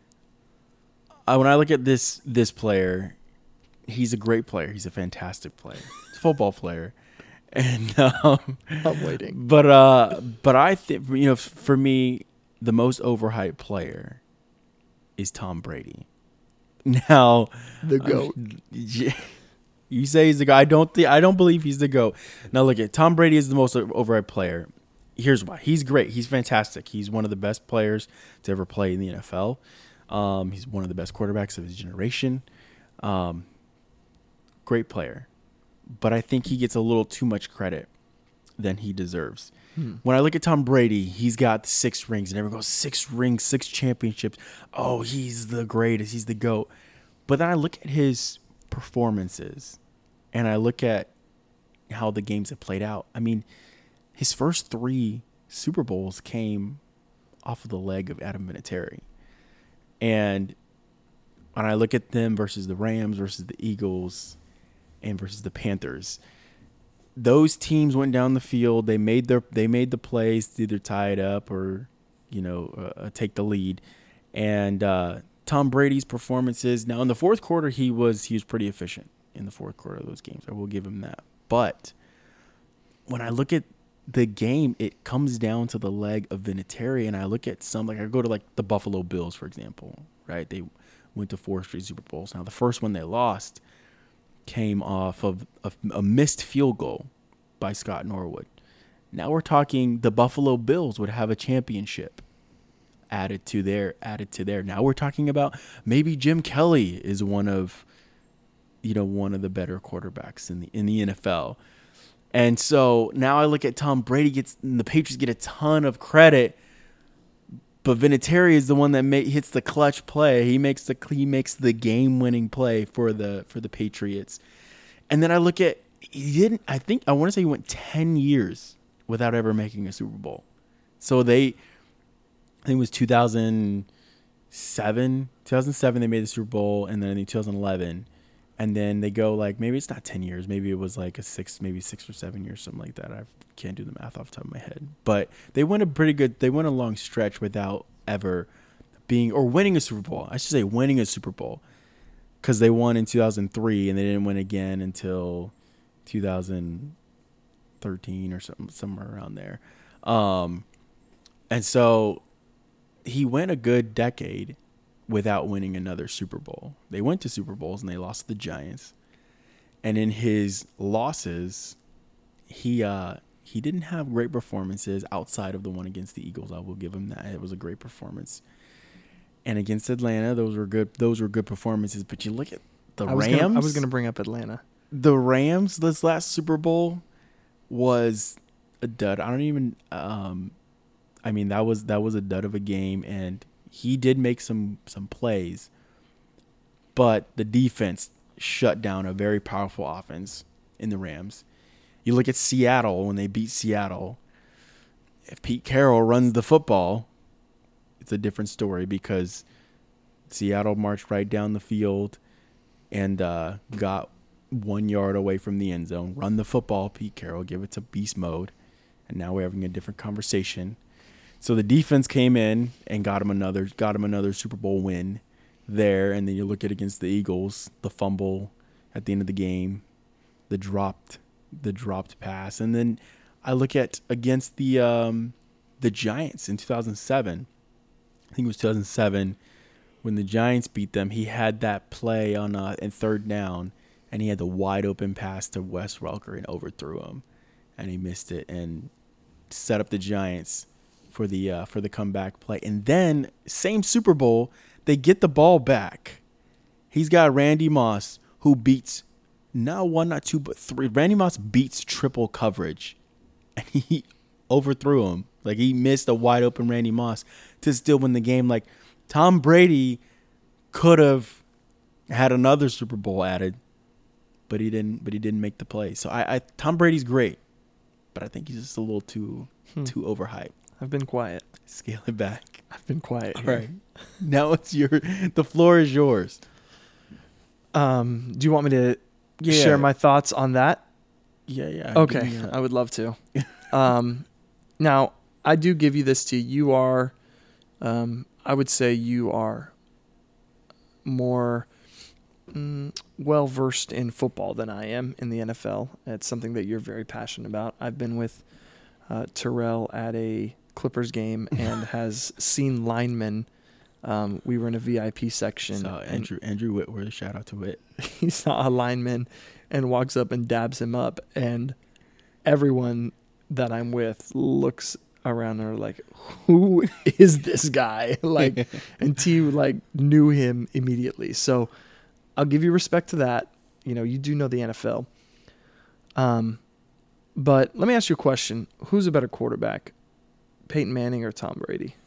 [SPEAKER 2] uh, when I look at this this player, he's a great player. He's a fantastic player. He's a football player, and um,
[SPEAKER 1] I'm waiting.
[SPEAKER 2] but uh, but I think, you know, for me, the most overhyped player is Tom Brady. Now,
[SPEAKER 1] The GOAT.
[SPEAKER 2] yeah, you say he's the guy. I don't think I don't believe he's the GOAT. Now look at Tom Brady is the most overhyped player. Here's why. He's great. He's fantastic. He's one of the best players to ever play in the N F L. Um, he's one of the best quarterbacks of his generation. Um, great player. But I think he gets a little too much credit than he deserves.
[SPEAKER 1] Hmm.
[SPEAKER 2] When I look at Tom Brady, he's got six rings, and everyone goes, six rings, six championships. Oh, he's the greatest. He's the GOAT. But then I look at his performances, and I look at how the games have played out. I mean, his first three Super Bowls came off of the leg of Adam Vinatieri. And when I look at them versus the Rams, versus the Eagles, and versus the Panthers, those teams went down the field. They made their they made the plays to either tie it up or, you know, uh, take the lead. And uh, Tom Brady's performances, now in the fourth quarter, he was he was pretty efficient in the fourth quarter of those games. I will give him that. But when I look at the game, it comes down to the leg of Vinatieri, and I look at some, like I go to like the Buffalo Bills, for example, right? They went to four straight Super Bowls. Now, the first one they lost came off of a, a missed field goal by Scott Norwood. Now we're talking the Buffalo Bills would have a championship added to their added to their. Now we're talking about maybe Jim Kelly is one of, you know, one of the better quarterbacks in the in the N F L. And so now I look at Tom Brady gets and the Patriots get a ton of credit, but Vinatieri is the one that ma- hits the clutch play. He makes the he makes the game-winning play for the for the Patriots. And then I look at he didn't. I think I want to say he went ten years without ever making a Super Bowl. So they, I think it was two thousand seven. two thousand seven they made the Super Bowl, and then in two thousand eleven. And then they go like, maybe it's not ten years. Maybe it was like a six, maybe six or seven years, something like that. I can't do the math off the top of my head. But they went a pretty good, they went a long stretch without ever being, or winning a Super Bowl. I should say winning a Super Bowl. Because they won in two thousand three and they didn't win again until two thousand thirteen or something, somewhere around there. Um, and so he went a good decade without winning another Super Bowl. They went to Super Bowls and they lost to the Giants. And in his losses, he uh, he didn't have great performances outside of the one against the Eagles. I will give him that. It was a great performance. And against Atlanta, those were good those were good performances. But you look at the
[SPEAKER 1] I was
[SPEAKER 2] Rams.
[SPEAKER 1] Gonna, I was going to bring up Atlanta.
[SPEAKER 2] The Rams this last Super Bowl was a dud. I don't even um I mean that was that was a dud of a game, and he did make some some plays, but the defense shut down a very powerful offense in the Rams. You look at Seattle when they beat Seattle. If Pete Carroll runs the football, it's a different story, because Seattle marched right down the field and uh, got one yard away from the end zone. Run the football, Pete Carroll, give it to beast mode, and now we're having a different conversation. So the defense came in and got him another got him another Super Bowl win there. And then you look at against the Eagles, the fumble at the end of the game, the dropped the dropped pass. And then I look at against the um, the Giants in two thousand seven. I think it was two thousand seven when the Giants beat them. He had that play on uh, in third down, and he had the wide open pass to Wes Welker and overthrew him, and he missed it and set up the Giants for the uh, for the comeback play. And then same Super Bowl, they get the ball back. He's got Randy Moss, who beats not one, not two, but three. Randy Moss beats triple coverage, and he overthrew him. Like, he missed a wide open Randy Moss to still win the game. Like, Tom Brady could have had another Super Bowl added, but he didn't. But he didn't make the play. So I, I Tom Brady's great, but I think he's just a little too hmm. too overhyped.
[SPEAKER 1] I've been quiet.
[SPEAKER 2] Scale it back.
[SPEAKER 1] I've been quiet.
[SPEAKER 2] All
[SPEAKER 1] here.
[SPEAKER 2] right. Now it's your. The floor is yours.
[SPEAKER 1] Um. Do you want me to
[SPEAKER 2] yeah.
[SPEAKER 1] share my thoughts on that?
[SPEAKER 2] Yeah. Yeah.
[SPEAKER 1] Okay. I would love to. um. Now I do give you this to you. You are. Um. I would say you are more mm, well versed in football than I am in the N F L. It's something that you're very passionate about. I've been with uh, Terrell at a Clippers game and has seen linemen. Um, we were in a V I P section.
[SPEAKER 2] So Andrew Andrew Whitworth, shout out to Whit.
[SPEAKER 1] He saw a lineman and walks up and dabs him up, and everyone that I'm with looks around and are like, "Who is this guy?" Like, and T like knew him immediately. So I'll give you respect to that. You know, you do know the N F L. Um, but let me ask you a question: who's a better quarterback, Peyton Manning or Tom Brady?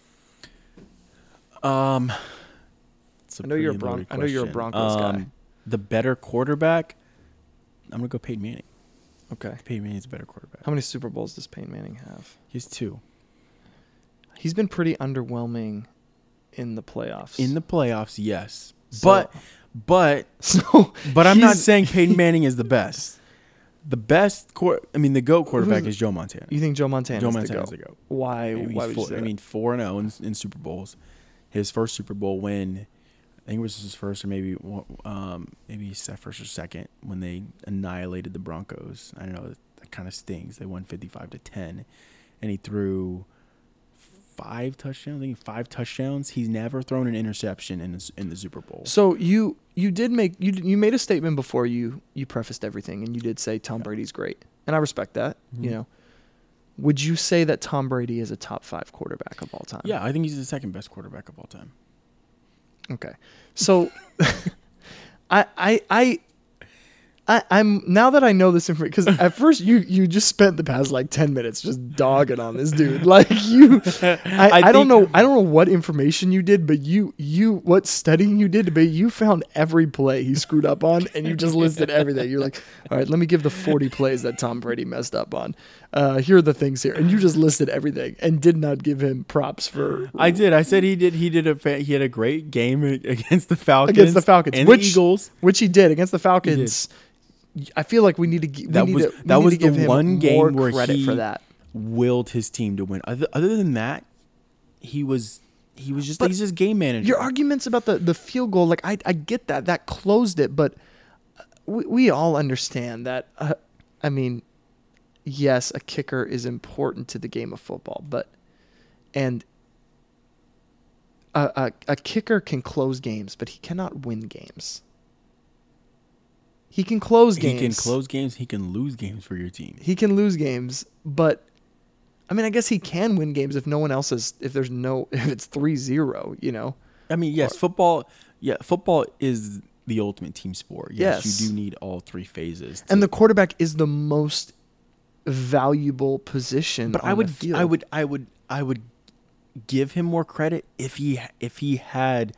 [SPEAKER 2] Um,
[SPEAKER 1] I know you're a Bron- I know you're a Broncos
[SPEAKER 2] um,
[SPEAKER 1] guy.
[SPEAKER 2] The better quarterback, I'm gonna go Peyton Manning.
[SPEAKER 1] Okay,
[SPEAKER 2] Peyton Manning's a better quarterback.
[SPEAKER 1] How many Super Bowls does Peyton Manning have?
[SPEAKER 2] He has two.
[SPEAKER 1] He's been pretty underwhelming in the playoffs.
[SPEAKER 2] In the playoffs, yes,
[SPEAKER 1] So,
[SPEAKER 2] But, but,
[SPEAKER 1] so
[SPEAKER 2] but I'm not
[SPEAKER 1] he's-
[SPEAKER 2] saying Peyton Manning is the best. The best, quar- I mean, the GOAT quarterback
[SPEAKER 1] Who's-
[SPEAKER 2] is Joe Montana.
[SPEAKER 1] You think Joe Montana
[SPEAKER 2] Joe
[SPEAKER 1] is
[SPEAKER 2] Montana
[SPEAKER 1] the
[SPEAKER 2] is
[SPEAKER 1] GOAT?
[SPEAKER 2] the GOAT.
[SPEAKER 1] Why?
[SPEAKER 2] I mean,
[SPEAKER 1] Why
[SPEAKER 2] he's
[SPEAKER 1] would you
[SPEAKER 2] four,
[SPEAKER 1] say
[SPEAKER 2] I
[SPEAKER 1] that?
[SPEAKER 2] mean, four and zero in, in Super Bowls. His first Super Bowl win, I think it was his first or maybe um maybe his first or second when they annihilated the Broncos. I don't know. That kind of stings. They won fifty-five to ten, and he threw five touchdowns. I think five touchdowns. He's never thrown an interception in the, in the Super Bowl.
[SPEAKER 1] So you you did make you you made a statement before you you prefaced everything, and you did say Tom
[SPEAKER 2] Yeah.
[SPEAKER 1] Brady's great, and I respect that.
[SPEAKER 2] Mhm.
[SPEAKER 1] You know, would you say that Tom Brady is a top five quarterback of all time?
[SPEAKER 2] Yeah, I think he's the second best quarterback of all time.
[SPEAKER 1] Okay. So I I I I, I'm now that I know this information, because at first you you just spent the past like ten minutes just dogging on this dude. Like you, I, I,
[SPEAKER 2] I
[SPEAKER 1] don't
[SPEAKER 2] think-
[SPEAKER 1] know I don't know what information you did, but you you what studying you did, but you found every play he screwed up on, and you just listed everything. You're like, all right, let me give the forty plays that Tom Brady messed up on. Uh, here are the things here, and you just listed everything and did not give him props for.
[SPEAKER 2] I did. I said he did. He did a. Fa- he had a great game against the Falcons.
[SPEAKER 1] Against the Falcons,
[SPEAKER 2] and
[SPEAKER 1] which-
[SPEAKER 2] the Eagles.
[SPEAKER 1] Which he did against the Falcons. I feel like we need to gi- we
[SPEAKER 2] That
[SPEAKER 1] need
[SPEAKER 2] was-
[SPEAKER 1] to, we
[SPEAKER 2] that
[SPEAKER 1] need
[SPEAKER 2] was
[SPEAKER 1] to give
[SPEAKER 2] the
[SPEAKER 1] him
[SPEAKER 2] one game
[SPEAKER 1] more
[SPEAKER 2] where
[SPEAKER 1] credit
[SPEAKER 2] he-
[SPEAKER 1] for that.
[SPEAKER 2] Willed his team to win. Other, other than that, he was. He was just.
[SPEAKER 1] But
[SPEAKER 2] he's just game manager.
[SPEAKER 1] Your arguments about the, the field goal, like I I get that that closed it, but we we all understand that. Uh, I mean, yes, a kicker is important to the game of football, but and a a, a kicker can close games, but he cannot win games. He can close
[SPEAKER 2] He
[SPEAKER 1] games.
[SPEAKER 2] can close games. He can lose games for your team.
[SPEAKER 1] He can lose games, but I mean, I guess he can win games if no one else is. If there's no, if it's three zero, you know.
[SPEAKER 2] I mean, yes, football. Yeah, football is the ultimate team sport. Yes,
[SPEAKER 1] Yes.
[SPEAKER 2] you do need all three phases.
[SPEAKER 1] And
[SPEAKER 2] to-
[SPEAKER 1] the quarterback is the most valuable position.
[SPEAKER 2] but
[SPEAKER 1] on
[SPEAKER 2] I would,
[SPEAKER 1] the field.
[SPEAKER 2] I would, I would, I would give him more credit if he if he had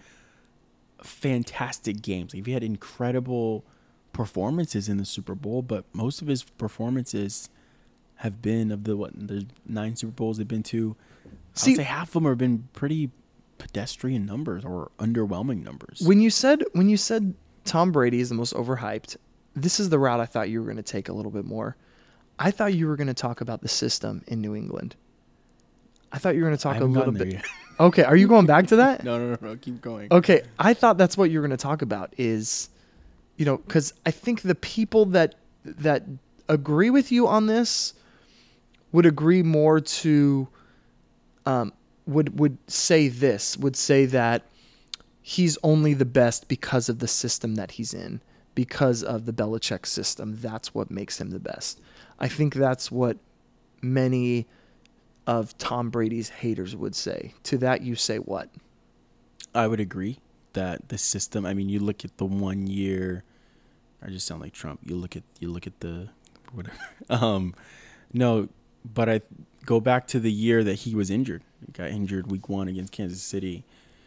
[SPEAKER 2] fantastic games. If he had incredible performances in the Super Bowl, but most of his performances have been of the what the nine Super Bowls they've been to.
[SPEAKER 1] See-
[SPEAKER 2] I'd say half of them have been pretty pedestrian numbers or underwhelming numbers.
[SPEAKER 1] When you said when you said Tom Brady is the most overhyped, this is the route I thought you were going to take a little bit more. I thought you were going to talk about the system in New England. I thought you were going to
[SPEAKER 2] I
[SPEAKER 1] talk a
[SPEAKER 2] haven't
[SPEAKER 1] little
[SPEAKER 2] gotten
[SPEAKER 1] bit.
[SPEAKER 2] there yet.
[SPEAKER 1] Okay, are you going back to that?
[SPEAKER 2] No, no, no, no. Keep going.
[SPEAKER 1] Okay, I thought that's what you were going to talk about is, you know, because I think the people that that agree with you on this would agree more to, um, would would say this, would say that he's only the best because of the system that he's in, because of the Belichick system. That's what makes him the best. I think that's what many of Tom Brady's haters would say. To that, you say what?
[SPEAKER 2] I would agree that the system. I mean, you look at the one year. I just sound like Trump. You look at you look at the whatever. Um, no, but I go back to the year that he was injured. He got injured week one against Kansas City.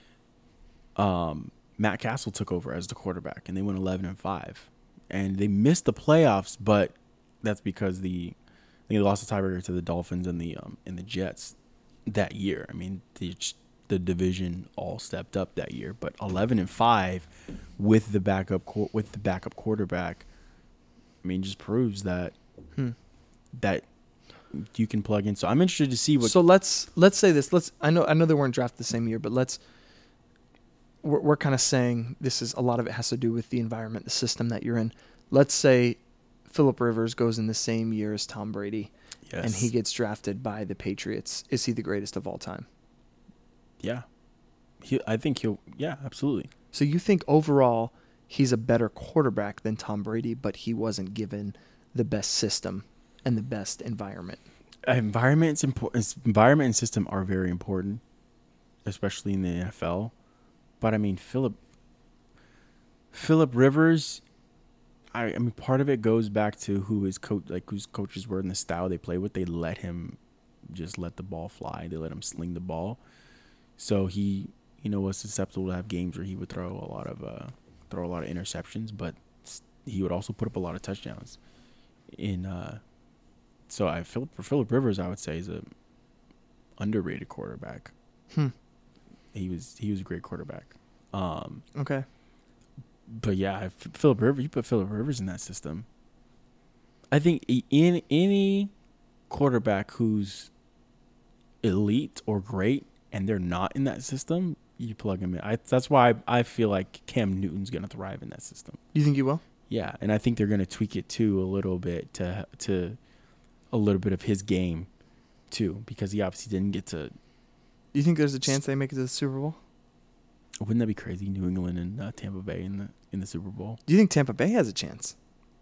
[SPEAKER 2] Um, Matt Castle took over as the quarterback, and they went eleven and five, and they missed the playoffs. But that's because the I think they lost the tiebreaker to the Dolphins and the um and the Jets that year. I mean, the the division all stepped up that year, but eleven and five with the backup qu- with the backup quarterback. I mean, just proves that
[SPEAKER 1] Hmm.
[SPEAKER 2] that you can plug in. So I'm interested to see what.
[SPEAKER 1] So let's let's say this. Let's I know I know they weren't drafted the same year, but let's we're we're kind of saying this is a lot of it has to do with the environment, the system that you're in. Let's say Phillip Rivers goes in the same year as Tom Brady,
[SPEAKER 2] yes.
[SPEAKER 1] and he gets drafted by the Patriots. Is he the greatest of all time?
[SPEAKER 2] yeah, he. I think he'll. Yeah, absolutely.
[SPEAKER 1] So you think overall he's a better quarterback than Tom Brady, but he wasn't given the best system and the best environment.
[SPEAKER 2] Environment's important. Environment and system are very important, especially in the N F L. But I mean, Philip Philip Rivers. I, I mean, part of it goes back to who his coach, like whose coaches were and the style they play with. They let him just let the ball fly. They let him sling the ball, so he, you know, was susceptible to have games where he would throw a lot of uh, throw a lot of interceptions, but he would also put up a lot of touchdowns. In uh, so I Philip for Philip Rivers, I would say is a underrated quarterback.
[SPEAKER 1] Hmm.
[SPEAKER 2] He was he was a great quarterback. Um,
[SPEAKER 1] Okay.
[SPEAKER 2] but yeah, Philip Rivers. You put Philip Rivers in that system. I think in any quarterback who's elite or great and they're not in that system, you plug him in. I, that's why I, I feel like Cam Newton's going to thrive in that system.
[SPEAKER 1] You think he will?
[SPEAKER 2] Yeah, and I think they're going to tweak it too a little bit to to a little bit of his game too, because he obviously didn't get to.
[SPEAKER 1] You think there's a chance they make it to the Super Bowl?
[SPEAKER 2] Wouldn't that be crazy? New England and uh, Tampa Bay in the in the Super Bowl.
[SPEAKER 1] Do you think Tampa Bay has a chance?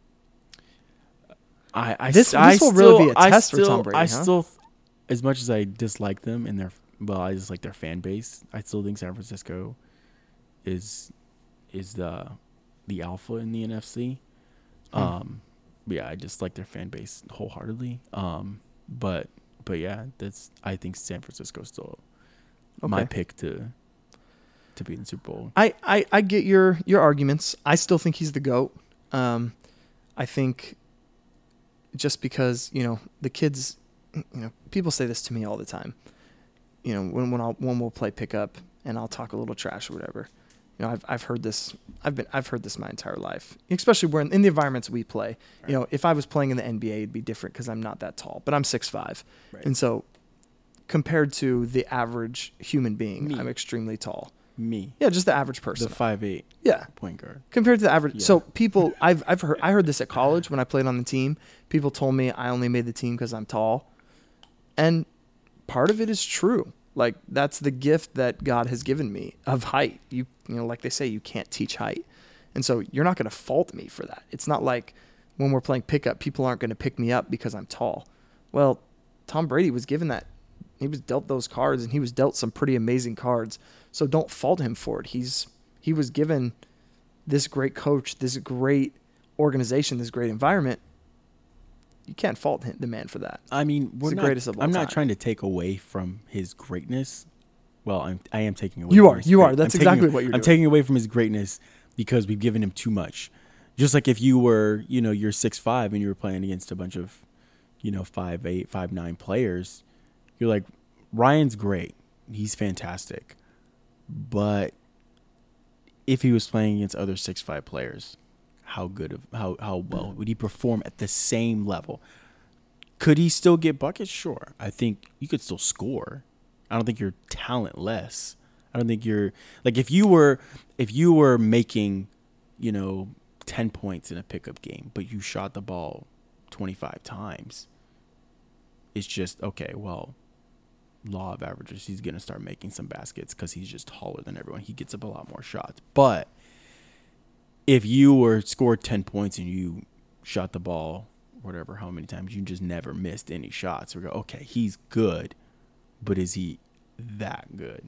[SPEAKER 2] I, I
[SPEAKER 1] this
[SPEAKER 2] I
[SPEAKER 1] this will
[SPEAKER 2] still,
[SPEAKER 1] really be a test
[SPEAKER 2] still,
[SPEAKER 1] for Tom Brady.
[SPEAKER 2] I
[SPEAKER 1] huh?
[SPEAKER 2] still, as much as I dislike them and their well, I dislike their fan base. I still think San Francisco is is the the alpha in the N F C.
[SPEAKER 1] Hmm.
[SPEAKER 2] Um, but yeah, I dislike their fan base wholeheartedly. Um, but but yeah, that's I think San Francisco is still
[SPEAKER 1] Okay.
[SPEAKER 2] my pick to to be in the Super Bowl.
[SPEAKER 1] I, I, I get your your arguments. I still think he's the GOAT. Um, I think just because, you know, the kids, you know, people say this to me all the time. You know, when when I'll when we'll play pickup and I'll talk a little trash or whatever. You know, I've I've heard this I've been I've heard this my entire life. Especially when in the environments we play.
[SPEAKER 2] Right.
[SPEAKER 1] You know, if I was playing in the N B A, it'd be different because I'm not that tall, but I'm six five.
[SPEAKER 2] Right.
[SPEAKER 1] And so compared to the average human being,
[SPEAKER 2] Me.
[SPEAKER 1] I'm extremely tall.
[SPEAKER 2] Me,
[SPEAKER 1] Yeah, just the average person.
[SPEAKER 2] the five eight
[SPEAKER 1] Yeah.
[SPEAKER 2] point guard.
[SPEAKER 1] Compared to the average.
[SPEAKER 2] Yeah.
[SPEAKER 1] So people, I've I've heard I heard this at college when I played on the team. People told me I only made the team because I'm tall, and part of it is true. Like that's the gift that God has given me of height. You you know, like they say, you can't teach height, and so you're not going to fault me for that. It's not like when we're playing pickup, people aren't going to pick me up because I'm tall. Well, Tom Brady was given that. He was dealt those cards, and he was dealt some pretty amazing cards. So don't fault him for it. He's he was given this great coach, this great organization, this great environment. You can't fault him, the man for that.
[SPEAKER 2] I mean, we're
[SPEAKER 1] the
[SPEAKER 2] not,
[SPEAKER 1] greatest of all
[SPEAKER 2] I'm not
[SPEAKER 1] time.
[SPEAKER 2] trying to take away from his greatness. Well, I'm, I am taking away.
[SPEAKER 1] You
[SPEAKER 2] from
[SPEAKER 1] are.
[SPEAKER 2] his
[SPEAKER 1] You
[SPEAKER 2] great-
[SPEAKER 1] are. That's
[SPEAKER 2] I'm taking-
[SPEAKER 1] exactly what you're
[SPEAKER 2] I'm
[SPEAKER 1] doing.
[SPEAKER 2] taking away from his greatness because we've given him too much. Just like if you were, you know, you're six five and you were playing against a bunch of, you know, five eight, five nine players, you're like, Ryan's great. He's fantastic. But if he was playing against other six five players, how good of how how well would he perform at the same level? Could he still get buckets? Sure. I think you could still score. I don't think you're talentless. I don't think you're like if you were if you were making, you know, ten points in a pickup game, but you shot the ball twenty-five times. It's just okay, well, law of averages, he's going to start making some baskets because he's just taller than everyone. He gets up a lot more shots. But if you were scored ten points and you shot the ball, whatever, how many times, you just never missed any shots. We go, okay, he's good, but is he that good?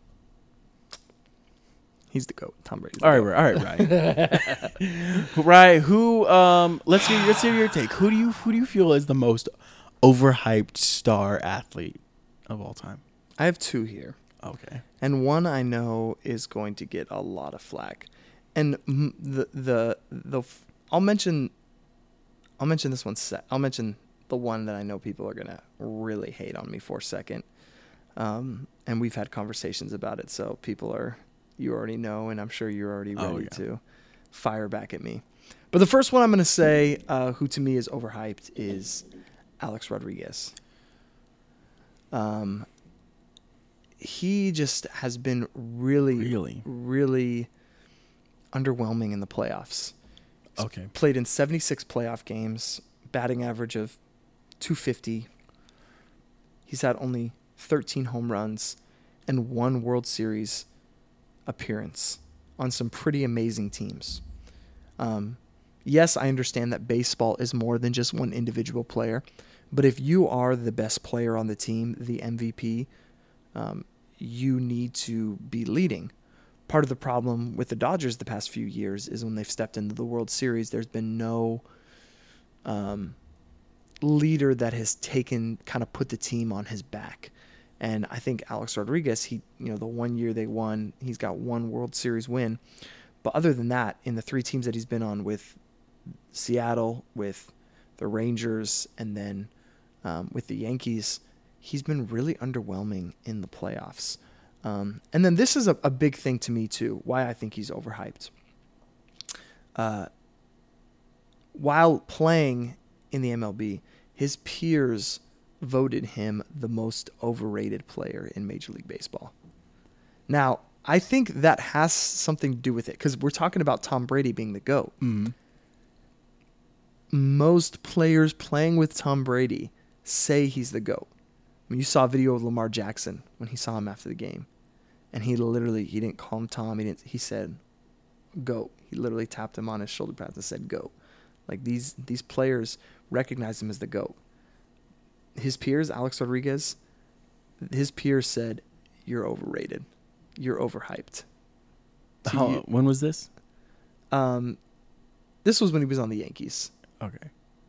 [SPEAKER 1] He's the GOAT. Tom Brady.
[SPEAKER 2] All right, right, all right, Ryan. Right, who? Um, let's hear. Let's hear your take. Who do you who do you feel is the most overhyped star athlete of all time?
[SPEAKER 1] I have two here.
[SPEAKER 2] Okay.
[SPEAKER 1] And one I know is going to get a lot of flack. And m- the the the f- I'll mention I'll mention this one set. I'll mention the one that I know people are going to really hate on me for second. Um, and we've had conversations about it, so people are you already know, and I'm sure you're already ready
[SPEAKER 2] Oh, yeah.
[SPEAKER 1] to fire back at me. But the first one I'm going to say, uh, who to me is overhyped, is Alex Rodriguez. Um, he just has been really,
[SPEAKER 2] Really?
[SPEAKER 1] really underwhelming in the playoffs. He's
[SPEAKER 2] Okay.
[SPEAKER 1] played in seventy-six playoff games, batting average of two fifty. He's had only thirteen home runs and one World Series appearance on some pretty amazing teams. Um, yes, I understand that baseball is more than just one individual player, but if you are the best player on the team, the M V P, um, you need to be leading. Part of the problem with the Dodgers the past few years is when they've stepped into the World Series, there's been no um, leader that has taken, kind of put the team on his back. And I think Alex Rodriguez, he, you know, the one year they won, he's got one World Series win. But other than that, in the three teams that he's been on with Seattle, with the Rangers, and then um, with the Yankees, he's been really underwhelming in the playoffs. Um, and then this is a, a big thing to me, too, why I think he's overhyped. uh, while playing in the M L B, his peers voted him the most overrated player in Major League Baseball. Now, I think that has something to do with it because we're talking about Tom Brady being the GOAT.
[SPEAKER 2] Mm-hmm.
[SPEAKER 1] Most players playing with Tom Brady say he's the GOAT. I mean, you saw a video of Lamar Jackson when he saw him after the game, and he literally he didn't call him Tom. He didn't. He said, "GOAT." He literally tapped him on his shoulder pads and said, "GOAT." Like these these players recognize him as the GOAT. His peers, Alex Rodriguez, his peers said, "You're overrated. You're overhyped."
[SPEAKER 2] How,
[SPEAKER 1] you,
[SPEAKER 2] when was this?
[SPEAKER 1] Um, this was when he was on the Yankees.
[SPEAKER 2] Okay.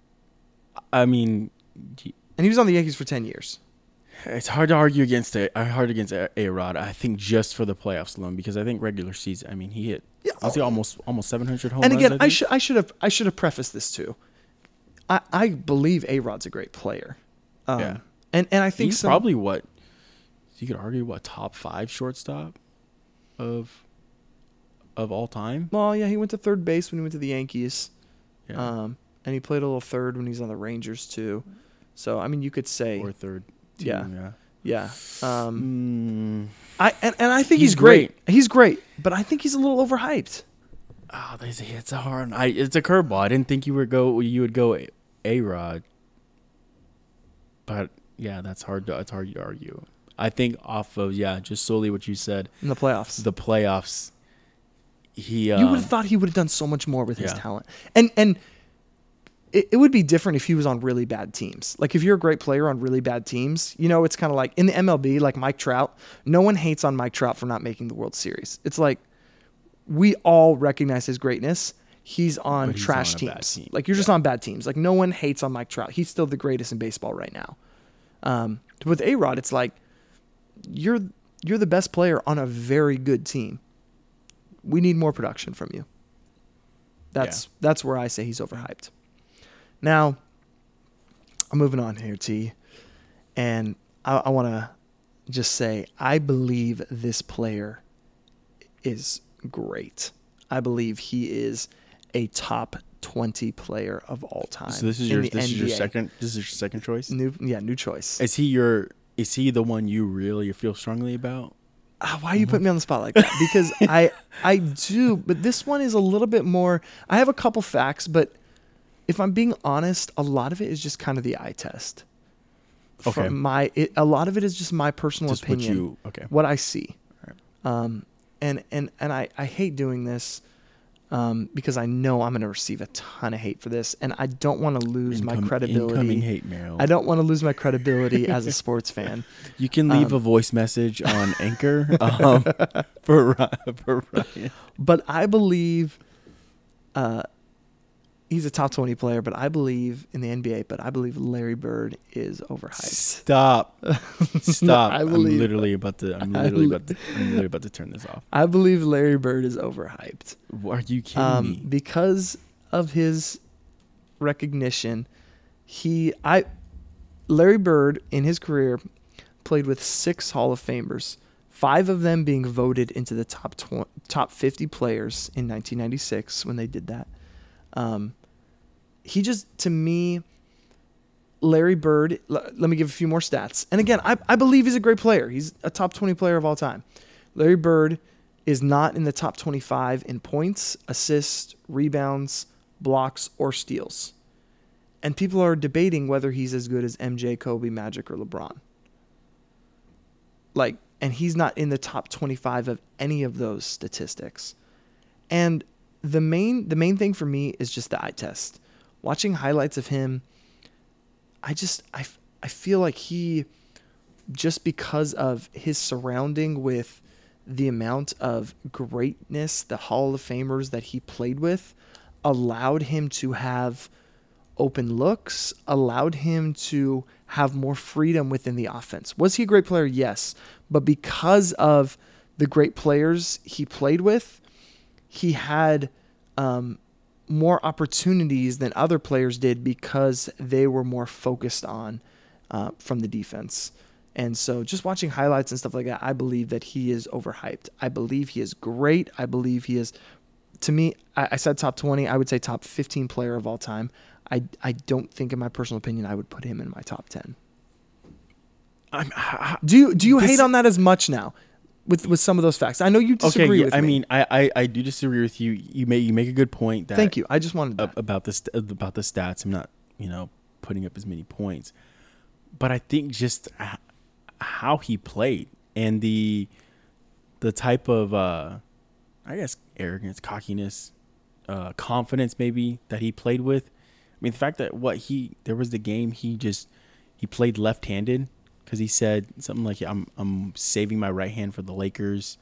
[SPEAKER 2] I mean,
[SPEAKER 1] and he was on the Yankees for ten years.
[SPEAKER 2] It's hard to argue against it. Hard against A-Rod. I think just for the playoffs alone, because I think regular season. I mean, he hit. Yeah, I was almost almost seven hundred home
[SPEAKER 1] and
[SPEAKER 2] runs.
[SPEAKER 1] And again, I, I should I should have I should have prefaced this too. I I believe A-Rod's a great player. Um, yeah. And and I think
[SPEAKER 2] he's
[SPEAKER 1] some,
[SPEAKER 2] probably what you could argue what top five shortstop of of all time.
[SPEAKER 1] Well, yeah, he went to third base when he went to the Yankees.
[SPEAKER 2] Yeah.
[SPEAKER 1] Um, and he played a little third when he was on the Rangers too. So I mean, you could say
[SPEAKER 2] or third. Team,
[SPEAKER 1] yeah.
[SPEAKER 2] Yeah.
[SPEAKER 1] Yeah. Um,
[SPEAKER 2] mm,
[SPEAKER 1] I and, and I think he's,
[SPEAKER 2] he's
[SPEAKER 1] great.
[SPEAKER 2] great.
[SPEAKER 1] He's great, but I think he's a little overhyped.
[SPEAKER 2] Oh, it's a hard. I it's a curveball. I didn't think you would go. You would go A-Rod. But yeah, that's hard. To, it's hard to argue. I think off of yeah, just solely what you said
[SPEAKER 1] in the playoffs.
[SPEAKER 2] The playoffs. He. Uh,
[SPEAKER 1] you would have thought he would have done so much more with his
[SPEAKER 2] yeah.
[SPEAKER 1] talent, and and. It, it would be different if he was on really bad teams. Like if you're a great player on really bad teams, you know, it's kind of like in the M L B, like Mike Trout. No one hates on Mike Trout for not making the World Series. It's like we all recognize his greatness. He's on
[SPEAKER 2] he's
[SPEAKER 1] trash
[SPEAKER 2] on
[SPEAKER 1] teams.
[SPEAKER 2] team.
[SPEAKER 1] Like you're
[SPEAKER 2] yeah.
[SPEAKER 1] just on bad teams. Like no one hates on Mike Trout. He's still the greatest in baseball right now. Um, with A-Rod, it's like you're you're the best player on a very good team. We need more production from you. That's yeah. that's where I say he's overhyped. Now, I'm moving on here, T, and I, I want to just say I believe this player is great. I believe he is a top twenty player of all time.
[SPEAKER 2] So this is your this is your second this is your second choice?
[SPEAKER 1] New yeah, new choice.
[SPEAKER 2] Is he your is he the one you really feel strongly about?
[SPEAKER 1] Uh, why are you putting me on the spot like that? Because I I do, but this one is a little bit more. I have a couple facts, but if I'm being honest, a lot of it is just kind of the eye test.
[SPEAKER 2] Okay.
[SPEAKER 1] From my, it, a lot of it is just my personal
[SPEAKER 2] just
[SPEAKER 1] opinion.
[SPEAKER 2] What you, okay.
[SPEAKER 1] What I see.
[SPEAKER 2] Right.
[SPEAKER 1] Um, and and and I, I hate doing this, um, because I know I'm going to receive a ton of hate for this, and I don't want to lose
[SPEAKER 2] Incom-
[SPEAKER 1] my credibility.
[SPEAKER 2] Incoming hate mail.
[SPEAKER 1] I don't want to lose my credibility as a sports fan.
[SPEAKER 2] You can leave um, a voice message on Anchor um, for for Ryan.
[SPEAKER 1] But I believe. Uh, He's a top twenty player, but I believe in the N B A, but I believe Larry Bird is overhyped.
[SPEAKER 2] Stop. Stop.
[SPEAKER 1] I believe,
[SPEAKER 2] I'm literally about to I'm literally about to I'm literally about to turn this off.
[SPEAKER 1] I believe Larry Bird is overhyped.
[SPEAKER 2] Are you kidding
[SPEAKER 1] um,
[SPEAKER 2] me?
[SPEAKER 1] Because of his recognition, he I Larry Bird in his career played with six Hall of Famers, five of them being voted into the top tw- top fifty players in nineteen ninety-six when they did that. Um, he just, to me, Larry Bird, l- let me give a few more stats. And again, I, I believe he's a great player. He's a top twenty player of all time. Larry Bird is not in the top twenty-five in points, assists, rebounds, blocks, or steals. And people are debating whether he's as good as M J, Kobe, Magic, or LeBron. Like, and he's not in the top twenty-five of any of those statistics. And The main the main thing for me is just the eye test. Watching highlights of him, I just I, I feel like he, just because of his surrounding with the amount of greatness, the Hall of Famers that he played with, allowed him to have open looks, allowed him to have more freedom within the offense. Was he a great player? Yes. But because of the great players he played with, he had um, more opportunities than other players did because they were more focused on uh, from the defense. And so just watching highlights and stuff like that, I believe that he is overhyped. I believe he is great. I believe he is to me, I, I said top twenty. I would say top fifteen player of all time. I, I don't think, in my personal opinion, I would put him in my top ten.
[SPEAKER 2] I'm, I,
[SPEAKER 1] Do you do you
[SPEAKER 2] this,
[SPEAKER 1] hate on that as much now, with with some of those facts? I know you disagree
[SPEAKER 2] okay, yeah,
[SPEAKER 1] with
[SPEAKER 2] I
[SPEAKER 1] me.
[SPEAKER 2] mean, I, I, I do disagree with you. You make you make a good point. That
[SPEAKER 1] Thank you. I just wanted
[SPEAKER 2] uh,
[SPEAKER 1] that.
[SPEAKER 2] about the st- about the stats. I'm not, you know, putting up as many points, but I think just h- how he played and the the type of uh, I guess arrogance, cockiness, uh, confidence maybe that he played with. I mean, the fact that what he there was the game he just he played left-handed. Because he said something like, I'm I'm saving my right hand for the Lakers.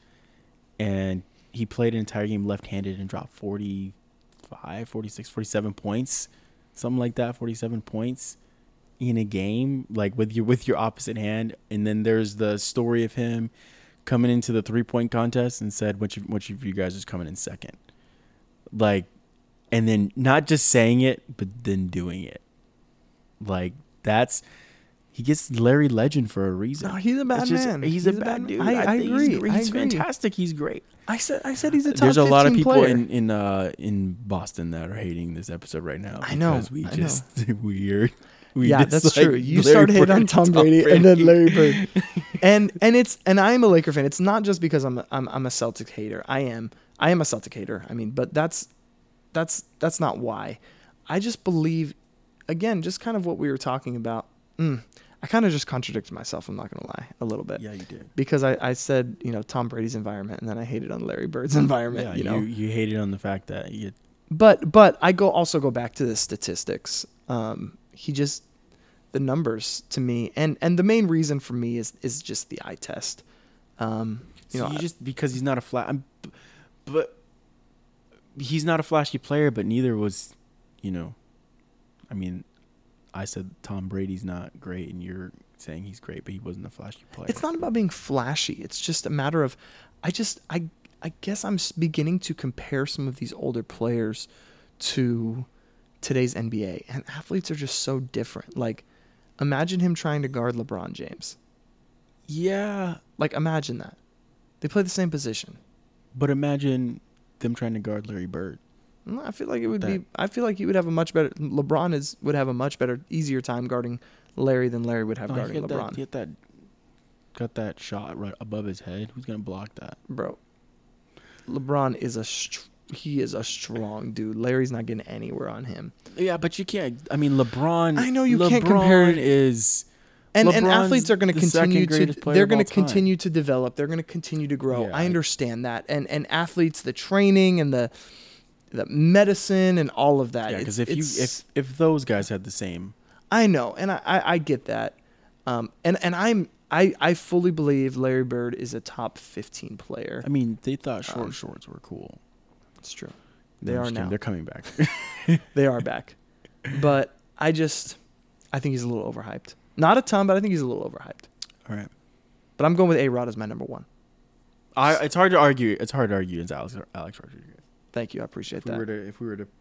[SPEAKER 2] And he played an entire game left-handed and dropped forty-five, forty-six, forty-seven points. Something like that, forty-seven points in a game, like with your with your opposite hand. And then there's the story of him coming into the three-point contest and said, which, which of you guys is coming in second? Like, and then not just saying it, but then doing it. Like, that's... He gets Larry Legend for a reason.
[SPEAKER 1] No, he's a bad
[SPEAKER 2] just,
[SPEAKER 1] man.
[SPEAKER 2] He's,
[SPEAKER 1] He's
[SPEAKER 2] a,
[SPEAKER 1] a
[SPEAKER 2] bad,
[SPEAKER 1] bad
[SPEAKER 2] dude.
[SPEAKER 1] man. I- I
[SPEAKER 2] think
[SPEAKER 1] agree.
[SPEAKER 2] He's, great.
[SPEAKER 1] I
[SPEAKER 2] he's
[SPEAKER 1] agree.
[SPEAKER 2] fantastic. He's great.
[SPEAKER 1] I said I said he's a top
[SPEAKER 2] There's a lot of
[SPEAKER 1] fifteen
[SPEAKER 2] people
[SPEAKER 1] player.
[SPEAKER 2] in in uh, in Boston that are hating this episode right now.
[SPEAKER 1] I know,
[SPEAKER 2] Because we
[SPEAKER 1] I
[SPEAKER 2] just we we
[SPEAKER 1] yeah, that's
[SPEAKER 2] dislike
[SPEAKER 1] true. You
[SPEAKER 2] Larry
[SPEAKER 1] started hating
[SPEAKER 2] Bird
[SPEAKER 1] on Tom Brady, and then Larry Bird, and and it's and I'm a Laker fan. It's not just because I'm a, I'm I'm a Celtic hater. I am I am a Celtic hater. I mean, but that's that's that's not why. I just believe, again, just kind of what we were talking about. Mm, I kind of just contradicted myself. I'm not gonna lie, a little bit.
[SPEAKER 2] Yeah, you did.
[SPEAKER 1] Because I, I said, you know, Tom Brady's environment, and then I hated on Larry Bird's environment.
[SPEAKER 2] Yeah,
[SPEAKER 1] you know,
[SPEAKER 2] you, you hated on the fact that you.
[SPEAKER 1] But but I go also go back to the statistics. Um, he just the numbers to me, and, and the main reason for me is is just the eye test. Um, you
[SPEAKER 2] so
[SPEAKER 1] know,
[SPEAKER 2] you just because he's not a flash, but he's not a flashy player. But neither was, you know, I mean, I said Tom Brady's not great, and you're saying he's great, but he wasn't a flashy player.
[SPEAKER 1] It's not about being flashy. It's just a matter of, I just I I guess I'm beginning to compare some of these older players to today's N B A, and athletes are just so different. Like, imagine him trying to guard LeBron James.
[SPEAKER 2] Yeah,
[SPEAKER 1] Like, imagine that. They play the same position.
[SPEAKER 2] but imagine them trying to guard Larry Bird.
[SPEAKER 1] No, I feel like it would
[SPEAKER 2] That-
[SPEAKER 1] be. I feel like he would have a much better. LeBron is would have a much better, easier time guarding Larry than Larry would have
[SPEAKER 2] Oh, he
[SPEAKER 1] guarding
[SPEAKER 2] had
[SPEAKER 1] LeBron.
[SPEAKER 2] That, he had that, got that shot right above his head. Who's gonna block that?
[SPEAKER 1] Bro, LeBron is a str- he is a strong dude. Larry's not getting anywhere on him.
[SPEAKER 2] Yeah, but you can't. I mean, LeBron.
[SPEAKER 1] I know you
[SPEAKER 2] LeBron
[SPEAKER 1] can't compare it-
[SPEAKER 2] Is
[SPEAKER 1] And and
[SPEAKER 2] LeBron's
[SPEAKER 1] athletes are going to
[SPEAKER 2] the second
[SPEAKER 1] continue to
[SPEAKER 2] greatest player
[SPEAKER 1] they're
[SPEAKER 2] of
[SPEAKER 1] going
[SPEAKER 2] all
[SPEAKER 1] to
[SPEAKER 2] time.
[SPEAKER 1] continue to develop. They're going to continue to grow.
[SPEAKER 2] Yeah,
[SPEAKER 1] I
[SPEAKER 2] I-
[SPEAKER 1] understand that. And and athletes, the training and the the medicine and all of that.
[SPEAKER 2] yeah, because
[SPEAKER 1] it's-
[SPEAKER 2] if you
[SPEAKER 1] it's-
[SPEAKER 2] if if those guys had the same,
[SPEAKER 1] I know, and I, I, I get that. Um, and, and I'm I, I fully believe Larry Bird is a top fifteen player.
[SPEAKER 2] I mean, they thought short
[SPEAKER 1] Um,
[SPEAKER 2] shorts were cool.
[SPEAKER 1] It's true. They
[SPEAKER 2] I'm
[SPEAKER 1] are
[SPEAKER 2] just kidding,
[SPEAKER 1] now.
[SPEAKER 2] They're coming back.
[SPEAKER 1] They are back. But I just I think he's a little overhyped. Not a ton, but I think he's a little overhyped.
[SPEAKER 2] All right.
[SPEAKER 1] But I'm going with A-Rod as my number one.
[SPEAKER 2] I it's hard to argue. It's hard to argue against Alex Alex Rodriguez.
[SPEAKER 1] Thank you. I appreciate
[SPEAKER 2] If we
[SPEAKER 1] that.
[SPEAKER 2] were to if we were to,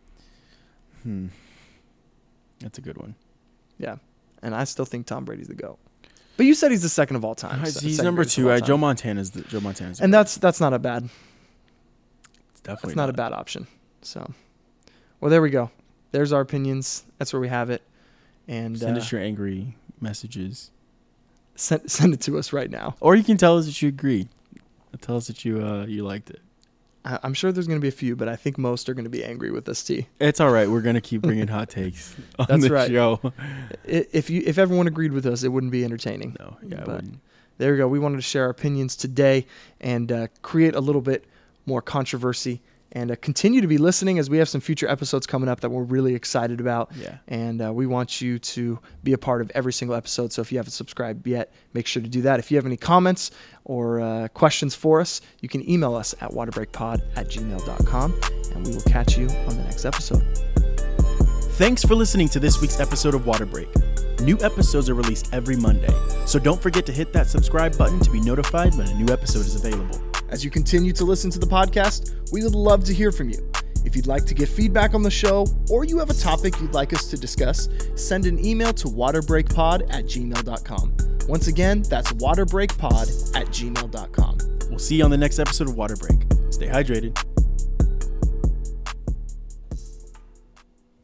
[SPEAKER 2] hmm, that's a good one.
[SPEAKER 1] Yeah. And I still think Tom Brady's the GOAT. But you said he's the second of all time.
[SPEAKER 2] He's,
[SPEAKER 1] so-
[SPEAKER 2] he's
[SPEAKER 1] second
[SPEAKER 2] number
[SPEAKER 1] greatest of
[SPEAKER 2] two.
[SPEAKER 1] all
[SPEAKER 2] Uh,
[SPEAKER 1] time.
[SPEAKER 2] Joe Montana's the Joe Montana's. the
[SPEAKER 1] And
[SPEAKER 2] GOAT.
[SPEAKER 1] that's that's not a bad
[SPEAKER 2] It's definitely
[SPEAKER 1] that's not a bad option. So, well, there we go. There's our opinions. That's where we have it. And
[SPEAKER 2] Send
[SPEAKER 1] uh,
[SPEAKER 2] us your angry messages,
[SPEAKER 1] send send it to us right now.
[SPEAKER 2] or you can tell us that you agree. Tell us that you uh you liked it.
[SPEAKER 1] I, I'm sure there's going to be a few, but I think most are going to be angry with us, T.
[SPEAKER 2] It's all right. We're gonna keep bringing hot takes on
[SPEAKER 1] That's
[SPEAKER 2] the
[SPEAKER 1] right.
[SPEAKER 2] show.
[SPEAKER 1] I- If you if everyone agreed with us, it wouldn't be entertaining.
[SPEAKER 2] No, yeah, I
[SPEAKER 1] But
[SPEAKER 2] wouldn't.
[SPEAKER 1] there we go. We wanted to share our opinions today and uh, create a little bit more controversy and uh, continue to be listening as we have some future episodes coming up that we're really excited about.
[SPEAKER 2] Yeah.
[SPEAKER 1] And uh, we want you to be a part of every single episode. So if you haven't subscribed yet, make sure to do that. If you have any comments or uh, questions for us, you can email us at waterbreakpod at gmail dot com, and we will catch you on the next episode.
[SPEAKER 2] Thanks for listening to this week's episode of Water Break. New episodes are released every Monday, so don't forget to hit that subscribe button to be notified when a new episode is available.
[SPEAKER 1] As you continue to listen to the podcast, we would love to hear from you. If you'd like to give feedback on the show, or you have a topic you'd like us to discuss, send an email to waterbreakpod at gmail dot com. Once again, that's waterbreakpod at gmail dot com.
[SPEAKER 2] We'll see you on the next episode of Water Break. Stay hydrated.